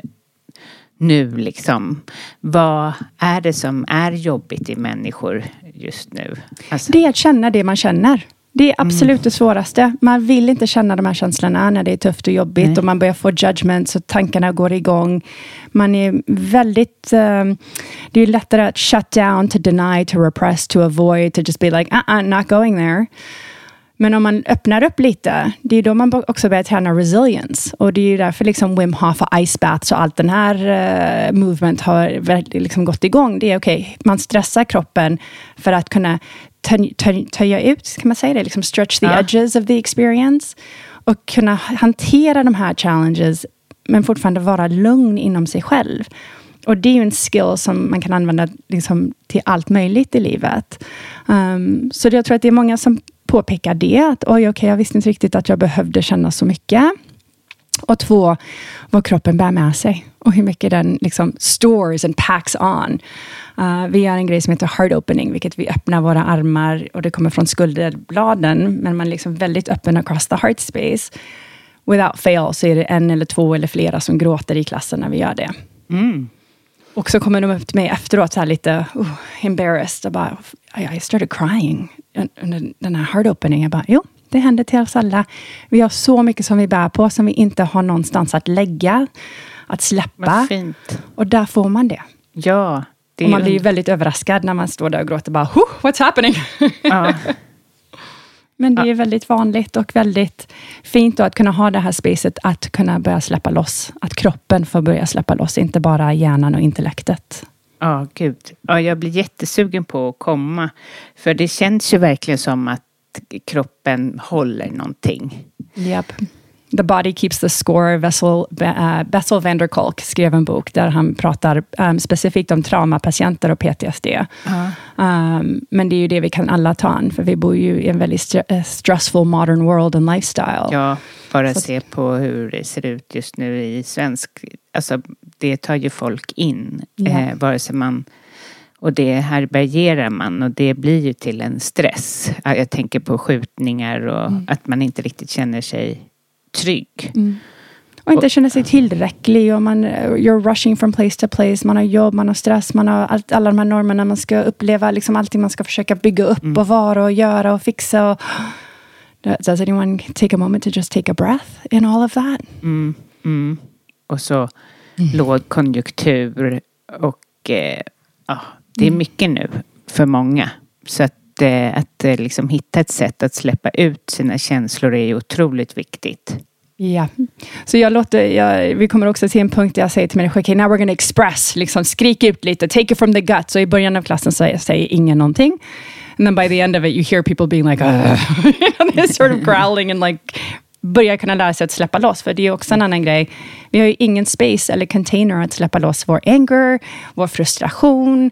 nu liksom. Vad är det som är jobbigt i människor just nu? Alltså. Det är att känna det man känner. Det är absolut mm. det svåraste. Man vill inte känna de här känslorna när det är tufft och jobbigt. Nej. Och man börjar få judgment så tankarna går igång. Man är väldigt... Um, det är lättare att shut down, to deny, to repress, to avoid, to just be like, uh-uh, not going there. Men om man öppnar upp lite, det är då man också börjar träna resilience. Och det är ju därför liksom Wim Hof och ice baths och allt den här uh, movement har väldigt, liksom gått igång. Det är okej, okay, man stressar kroppen för att kunna töja ut, kan man säga det? Liksom stretch the ja. edges of the experience. Och kunna hantera de här challenges men fortfarande vara lugn inom sig själv. Och det är ju en skill som man kan använda liksom till allt möjligt i livet. Um, så jag tror att det är många som påpekar det. Att oj, okej, okay, jag visste inte riktigt att jag behövde känna så mycket. Och två, vad kroppen bär med sig. Och hur mycket den liksom stores and packs on. Uh, vi gör en grej som heter heart opening. Vilket vi öppnar våra armar. Och det kommer från skulderbladen. Men man är liksom väldigt öppen across the heart space. Without fail så är det en eller två eller flera som gråter i klassen när vi gör det. Mm. Och så kommer de upp till mig efteråt så här lite uh, embarrassed. Och bara, I started crying under den här heart opening. Jag bara, jo, det händer till oss alla. Vi har så mycket som vi bär på som vi inte har någonstans att lägga. Att släppa. Vad fint. Och där får man det. Ja. Det och man blir ju väldigt överraskad när man står där och gråter. Bara, what's happening? Ja. Men det är väldigt vanligt och väldigt fint då att kunna ha det här spacet att kunna börja släppa loss. Att kroppen får börja släppa loss, inte bara hjärnan och intellektet. Ja, gud. Ja, jag blir jättesugen på att komma. För det känns ju verkligen som att kroppen håller någonting. Japp. The Body Keeps the Score. Bessel, uh, Bessel van der Kolk skrev en bok där han pratar um, specifikt om traumapatienter och P T S D. Uh-huh. Um, men det är ju det vi kan alla ta an, för vi bor ju i en väldigt st- stressful modern world and lifestyle. Ja, bara Så se på hur det ser ut just nu i svensk... Alltså, det tar ju folk in, yeah. eh, vare sig man... Och det härbärgerar man och det blir ju till en stress. Jag tänker på skjutningar och mm. att man inte riktigt känner sig trygg. Mm. Och inte känner sig tillräcklig. Och man, you're rushing from place to place. Man har jobb, man har stress, man har allt, alla de här normerna man ska uppleva. Liksom allting man ska försöka bygga upp mm. och vara och göra och fixa. Och, does anyone take a moment to just take a breath in all of that? Mm. Mm. Och så mm. lågkonjunktur och eh, ja, det är mycket nu för många. Så att, eh, att eh, liksom hitta ett sätt att släppa ut sina känslor är otroligt viktigt. Ja, så jag låter, jag, vi kommer också till en punkt där jag säger till människor, okay, now we're going to express, liksom skrik ut lite, take it from the gut. Så i början av klassen så jag säger ingen någonting. And then by the end of it you hear people being like, they're sort of growling and like börjar kunna lära sig att släppa loss. För det är också en annan grej. Vi har ju ingen space eller container att släppa loss vår anger, vår frustration,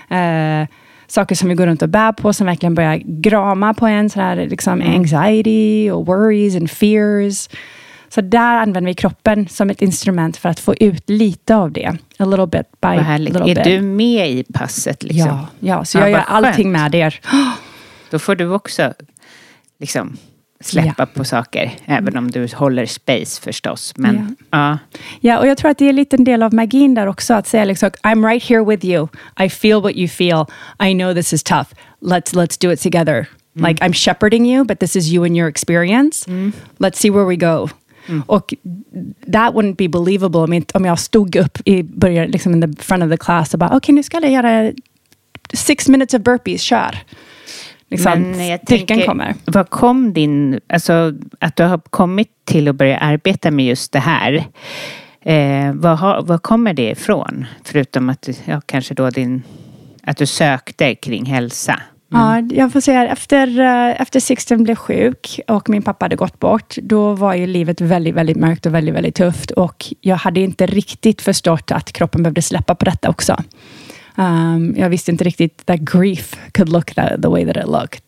eh, saker som vi går runt och bär på som verkligen börjar grama på en, sån här liksom anxiety och worries and fears. Så där använder vi kroppen som ett instrument för att få ut lite av det. A little bit by a little bit. Är du med i passet liksom? Ja, ja så jag ja, gör allting med er. Då får du också liksom släppa Ja. på saker. Även om du håller space förstås. Men Ja. ja. Ja, och jag tror att det är lite en del av magin där också. Att säga liksom, I'm right here with you. I feel what you feel. I know this is tough. Let's, let's do it together. Mm. Like I'm shepherding you, but this is you and your experience. Mm. Let's see where we go. Mm. Och that wouldn't be believable om, om jag stod upp i början, liksom in the front of the class och bara, okej, okay, nu ska jag göra six minutes of burpees, kör. Liksom, men jag tänker, kommer. Vad kom din, alltså att du har kommit till att börja arbeta med just det här, eh, vad, har, vad kommer det ifrån? Förutom att, ja, kanske då din, att du sökte kring hälsa. Mm. Ja, jag får säga efter, efter Sixten blev sjuk och min pappa hade gått bort, då var ju livet väldigt, väldigt mörkt och väldigt, väldigt tufft. Och jag hade inte riktigt förstått att kroppen behövde släppa på detta också. Um, jag visste inte riktigt that grief could look that, the way that it looked.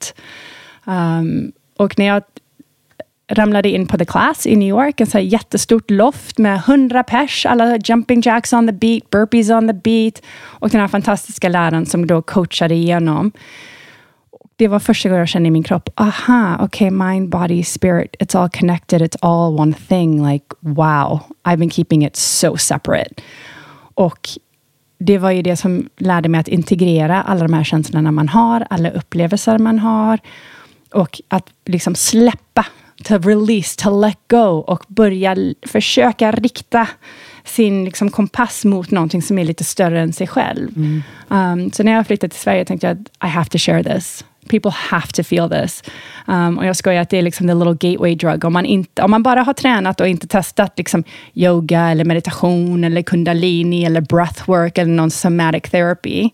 Um, och när jag ramlade in på The Class i New York, en så här jättestort loft med hundra pers, alla jumping jacks on the beat, burpees on the beat, och den här fantastiska läraren som då coachade igenom. Det var första gången jag kände i min kropp, aha, okay, mind, body, spirit, it's all connected, it's all one thing, like wow, I've been keeping it so separate. Och det var ju det som lärde mig att integrera alla de här känslorna man har, alla upplevelser man har, och att liksom släppa, to release, to let go, och börja försöka rikta sin liksom kompass mot någonting som är lite större än sig själv. Mm. Um, så när jag flyttade till Sverige tänkte jag att I have to share this. People have to feel this. Um, och jag skojar att det är liksom the little gateway drug. Om man, inte, om man bara har tränat och inte testat liksom yoga eller meditation eller kundalini eller breathwork eller någon somatic therapy,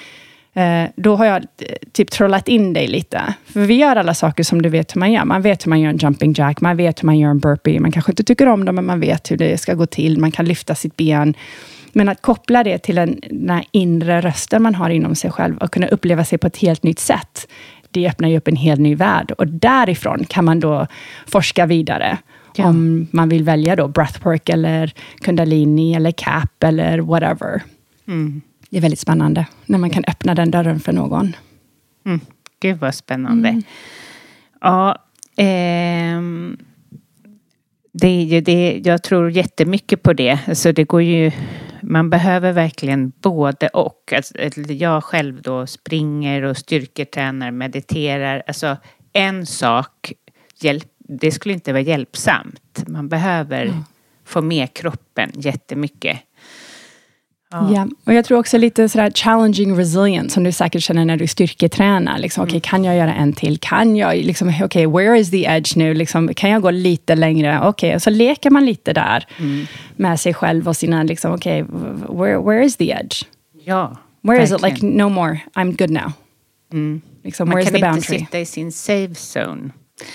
uh, då har jag typ trollat in dig lite. För vi gör alla saker som du vet hur man gör. Man vet hur man gör en jumping jack. Man vet hur man gör en burpee. Man kanske inte tycker om dem, men man vet hur det ska gå till. Man kan lyfta sitt ben. Men att koppla det till en, den här inre rösten man har inom sig själv och kunna uppleva sig på ett helt nytt sätt, det öppnar ju upp en helt ny värld. Och därifrån kan man då forska vidare. Ja. Om man vill välja då breathwork eller kundalini eller cap eller whatever. Mm. Det är väldigt spännande när man kan öppna den dörren för någon. Mm. Gud vad spännande. Mm. Ja, ehm... Det är ju det, jag tror jättemycket på det. Alltså det går ju, man behöver verkligen både och. Alltså jag själv då springer och styrketränar, mediterar. Alltså en sak, hjälp, det skulle inte vara hjälpsamt. Man behöver mm. få med kroppen jättemycket. Ja. Ja, och jag tror också lite sådär challenging resilience som du säkert känner när du styrketränar. Liksom, mm. Okej, okay, kan jag göra en till? Kan jag, liksom, okej, okay, where is the edge nu? Liksom, kan jag gå lite längre? Okej, okay, och så leker man lite där mm. med sig själv och sina, liksom, okej, okay, where, where is the edge? Ja, where verkligen. Is it like, no more, I'm good now? Mm. Liksom, man where kan is the inte boundary? sitta i sin safe zone.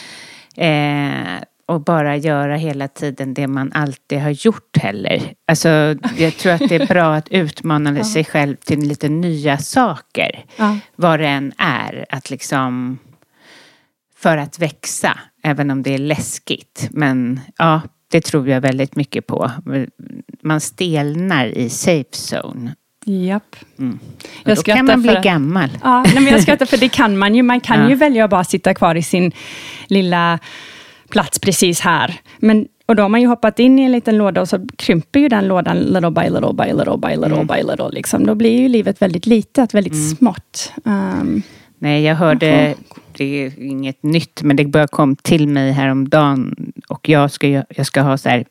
Eh... Och bara göra hela tiden det man alltid har gjort heller. Alltså jag tror att det är bra att utmana ja. sig själv till lite nya saker. Ja. Vad det än är. Att liksom, för att växa. Även om det är läskigt. Men ja, det tror jag väldigt mycket på. Man stelnar i safe zone. Japp. Mm. Jag då kan man bli för... gammal. Ja, nej, men jag skrattar för det kan man ju. Man kan ja. ju välja att bara sitta kvar i sin lilla plats precis här. Men, och då har man ju hoppat in i en liten låda och så krymper ju den lådan little by little by little by little mm. by little. Liksom. Då blir ju livet väldigt litet, väldigt mm. smått. Um, Nej, jag hörde, det är inget nytt, men det bara kom till mig häromdagen. Och jag ska, jag ska ha så här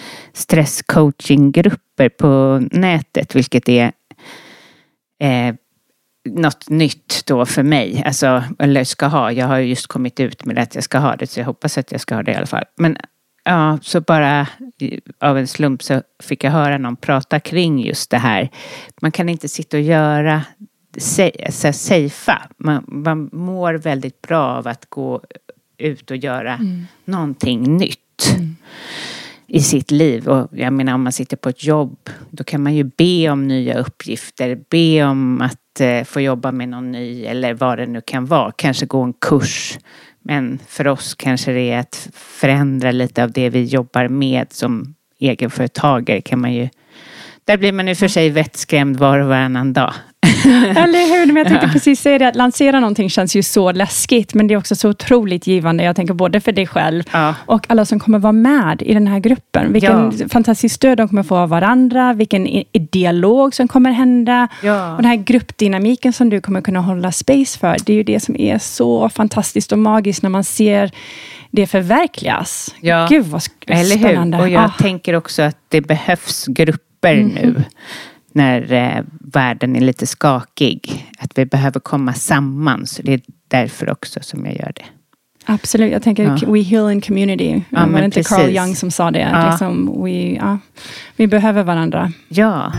stresscoachinggrupper på nätet, vilket är eh, något nytt då för mig. Alltså, eller ska ha. Jag har just kommit ut med att jag ska ha det. Så jag hoppas att jag ska ha det i alla fall. Men ja, så bara av en slump så fick jag höra någon prata kring just det här. Man kan inte sitta och göra så safea. Man, man mår väldigt bra av att gå ut och göra mm. någonting nytt. Mm. I sitt liv. Och jag menar, om man sitter på ett jobb, då kan man ju be om nya uppgifter, be om att eh, få jobba med någon ny, eller vad det nu kan vara, kanske gå en kurs. Men för oss kanske det är att förändra lite av det vi jobbar med som egenföretagare. Kan man ju, där blir man ju för sig vettskrämd var och varannan dag. Eller hur? Men jag tänkte precis säga det, att lansera någonting känns ju så läskigt, men det är också så otroligt givande. Jag tänker både för dig själv ja. och alla som kommer vara med i den här gruppen. Vilken ja. fantastisk stöd de kommer få av varandra, vilken i- dialog som kommer hända. Ja. Och den här gruppdynamiken som du kommer kunna hålla space för, det är ju det som är så fantastiskt och magiskt när man ser det förverkligas. Ja. Gud vad Eller spännande. Hur? Och jag ah. tänker också att det behövs grupper mm. nu. När eh, världen är lite skakig. Att vi behöver komma samman. Så det är därför också som jag gör det. Absolut, jag tänker ja. we heal in community. Ja, var det inte Carl Jung som sa det? Ja. Liksom, we, ja, vi behöver varandra. Ja.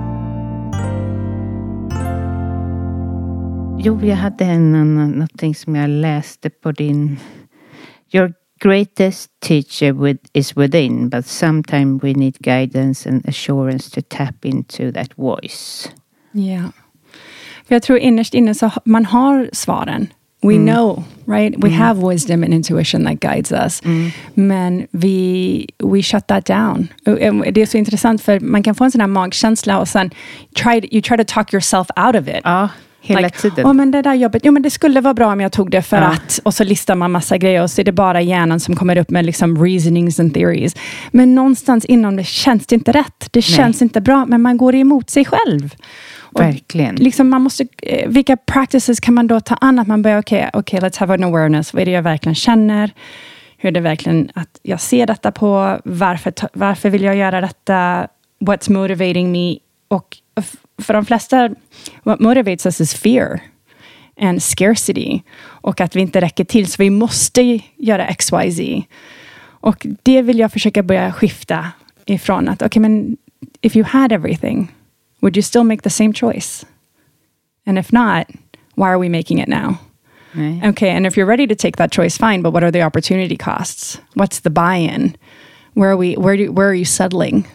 Jo, jag hade en annan, någonting som jag läste på din... Your greatest teacher with, is within, but sometimes we need guidance and assurance to tap into that voice. Ja. Yeah. För jag tror innerst inne så man har svaren. We mm. know, right? We mm. have wisdom and intuition that guides us. Mm. Men vi we shut that down. Det är så intressant för man kan få en sån här magkänsla och sen try, you try to talk yourself out of it. Ja. Hela like, tiden. Oh, men det där jobbet, jo men det skulle vara bra om jag tog det för ja. att, och så listar man massa grejer och så är det bara hjärnan som kommer upp med liksom reasonings and theories. Men någonstans inom det känns det inte rätt. Det känns Nej. inte bra, men man går emot sig själv. Och verkligen. Liksom man måste, vilka practices kan man då ta an? Att man börjar, okej, okay, okay, let's have an awareness. Vad är det jag verkligen känner? Hur är det verkligen att jag ser detta på? Varför, varför vill jag göra detta? What's motivating me? Och för de flesta, what motivates us is fear and scarcity. Och att vi inte räcker till, så vi måste göra X Y Z. Och det vill jag försöka börja skifta ifrån. Att okej, okay, men if you had everything, would you still make the same choice? And if not, why are we making it now? Nej. Okay, and if you're ready to take that choice, fine, but what are the opportunity costs? What's the buy-in? Where are we, where, do, where are you settling?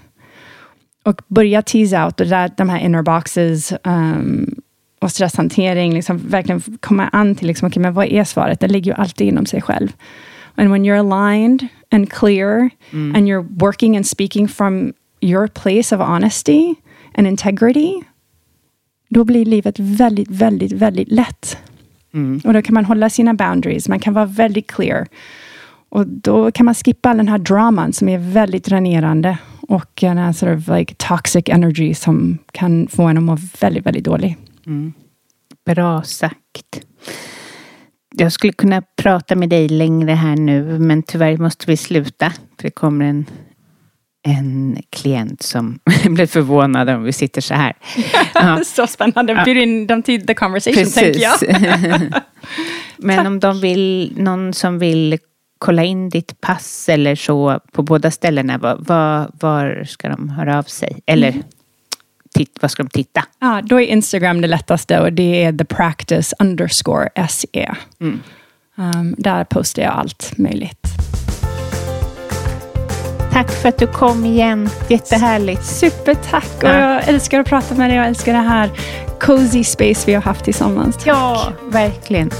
Och börja tease out och där, de här inner boxes um, och stresshantering, liksom verkligen komma an till liksom, okay, men vad är svaret? Det ligger ju alltid inom sig själv. And when you're aligned and clear mm. and you're working and speaking from your place of honesty and integrity, då blir livet väldigt, väldigt, väldigt lätt. Mm. Och då kan man hålla sina boundaries, man kan vara väldigt clear. Och då kan man skippa all den här draman som är väldigt dränerande. Och en här sort of like toxic energy som kan få en att må väldigt, väldigt dålig. Mm. Bra sagt. Jag skulle kunna prata med dig längre här nu, men tyvärr måste vi sluta. För det kommer en, en klient som blir förvånad om vi sitter så här. Ja. Så spännande. Ja. Blir de till the conversation, tänker jag. Men Tack. Om de vill, någon som vill kolla in ditt pass eller så på båda ställena, var, var, var ska de höra av sig? Eller mm. titt, vad ska de titta? Ja, då är Instagram det lättaste och det är the practice underscore se. Mm. Um, där postar jag allt möjligt. Tack för att du kom igen. Jättehärligt. Supertack. Ja. Och jag älskar att prata med dig. Jag älskar det här cozy space vi har haft tillsammans. Tack. Ja, verkligen.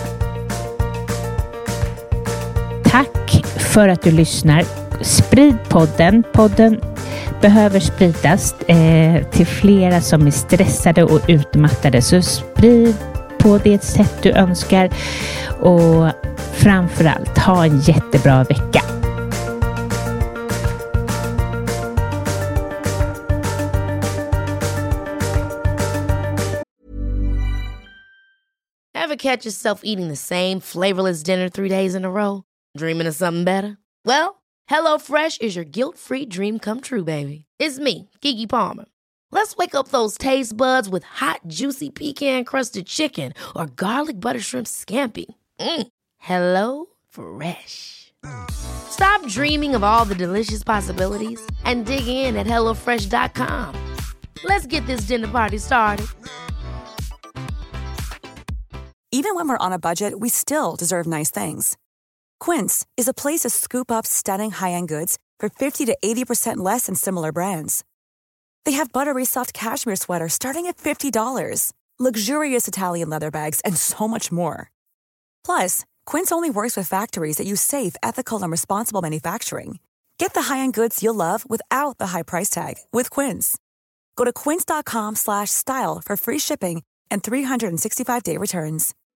Tack för att du lyssnar. Sprid podden. Podden behöver spridas eh, till flera som är stressade och utmattade. Så sprid på det sätt du önskar. Och framförallt, ha en jättebra vecka. Ever catch yourself eating the same flavorless dinner three days in a row? Dreaming of something better? Well, HelloFresh is your guilt-free dream come true, baby. It's me, Keke Palmer. Let's wake up those taste buds with hot, juicy pecan-crusted chicken or garlic butter shrimp scampi. Mm. Hello Fresh. Stop dreaming of all the delicious possibilities and dig in at hello fresh dot com. Let's get this dinner party started. Even when we're on a budget, we still deserve nice things. Quince is a place to scoop up stunning high-end goods for fifty to eighty percent less than similar brands. They have buttery soft cashmere sweaters starting at fifty dollars, luxurious Italian leather bags, and so much more. Plus, Quince only works with factories that use safe, ethical, and responsible manufacturing. Get the high-end goods you'll love without the high price tag with Quince. Go to quince dot com slash style for free shipping and three hundred sixty-five day returns.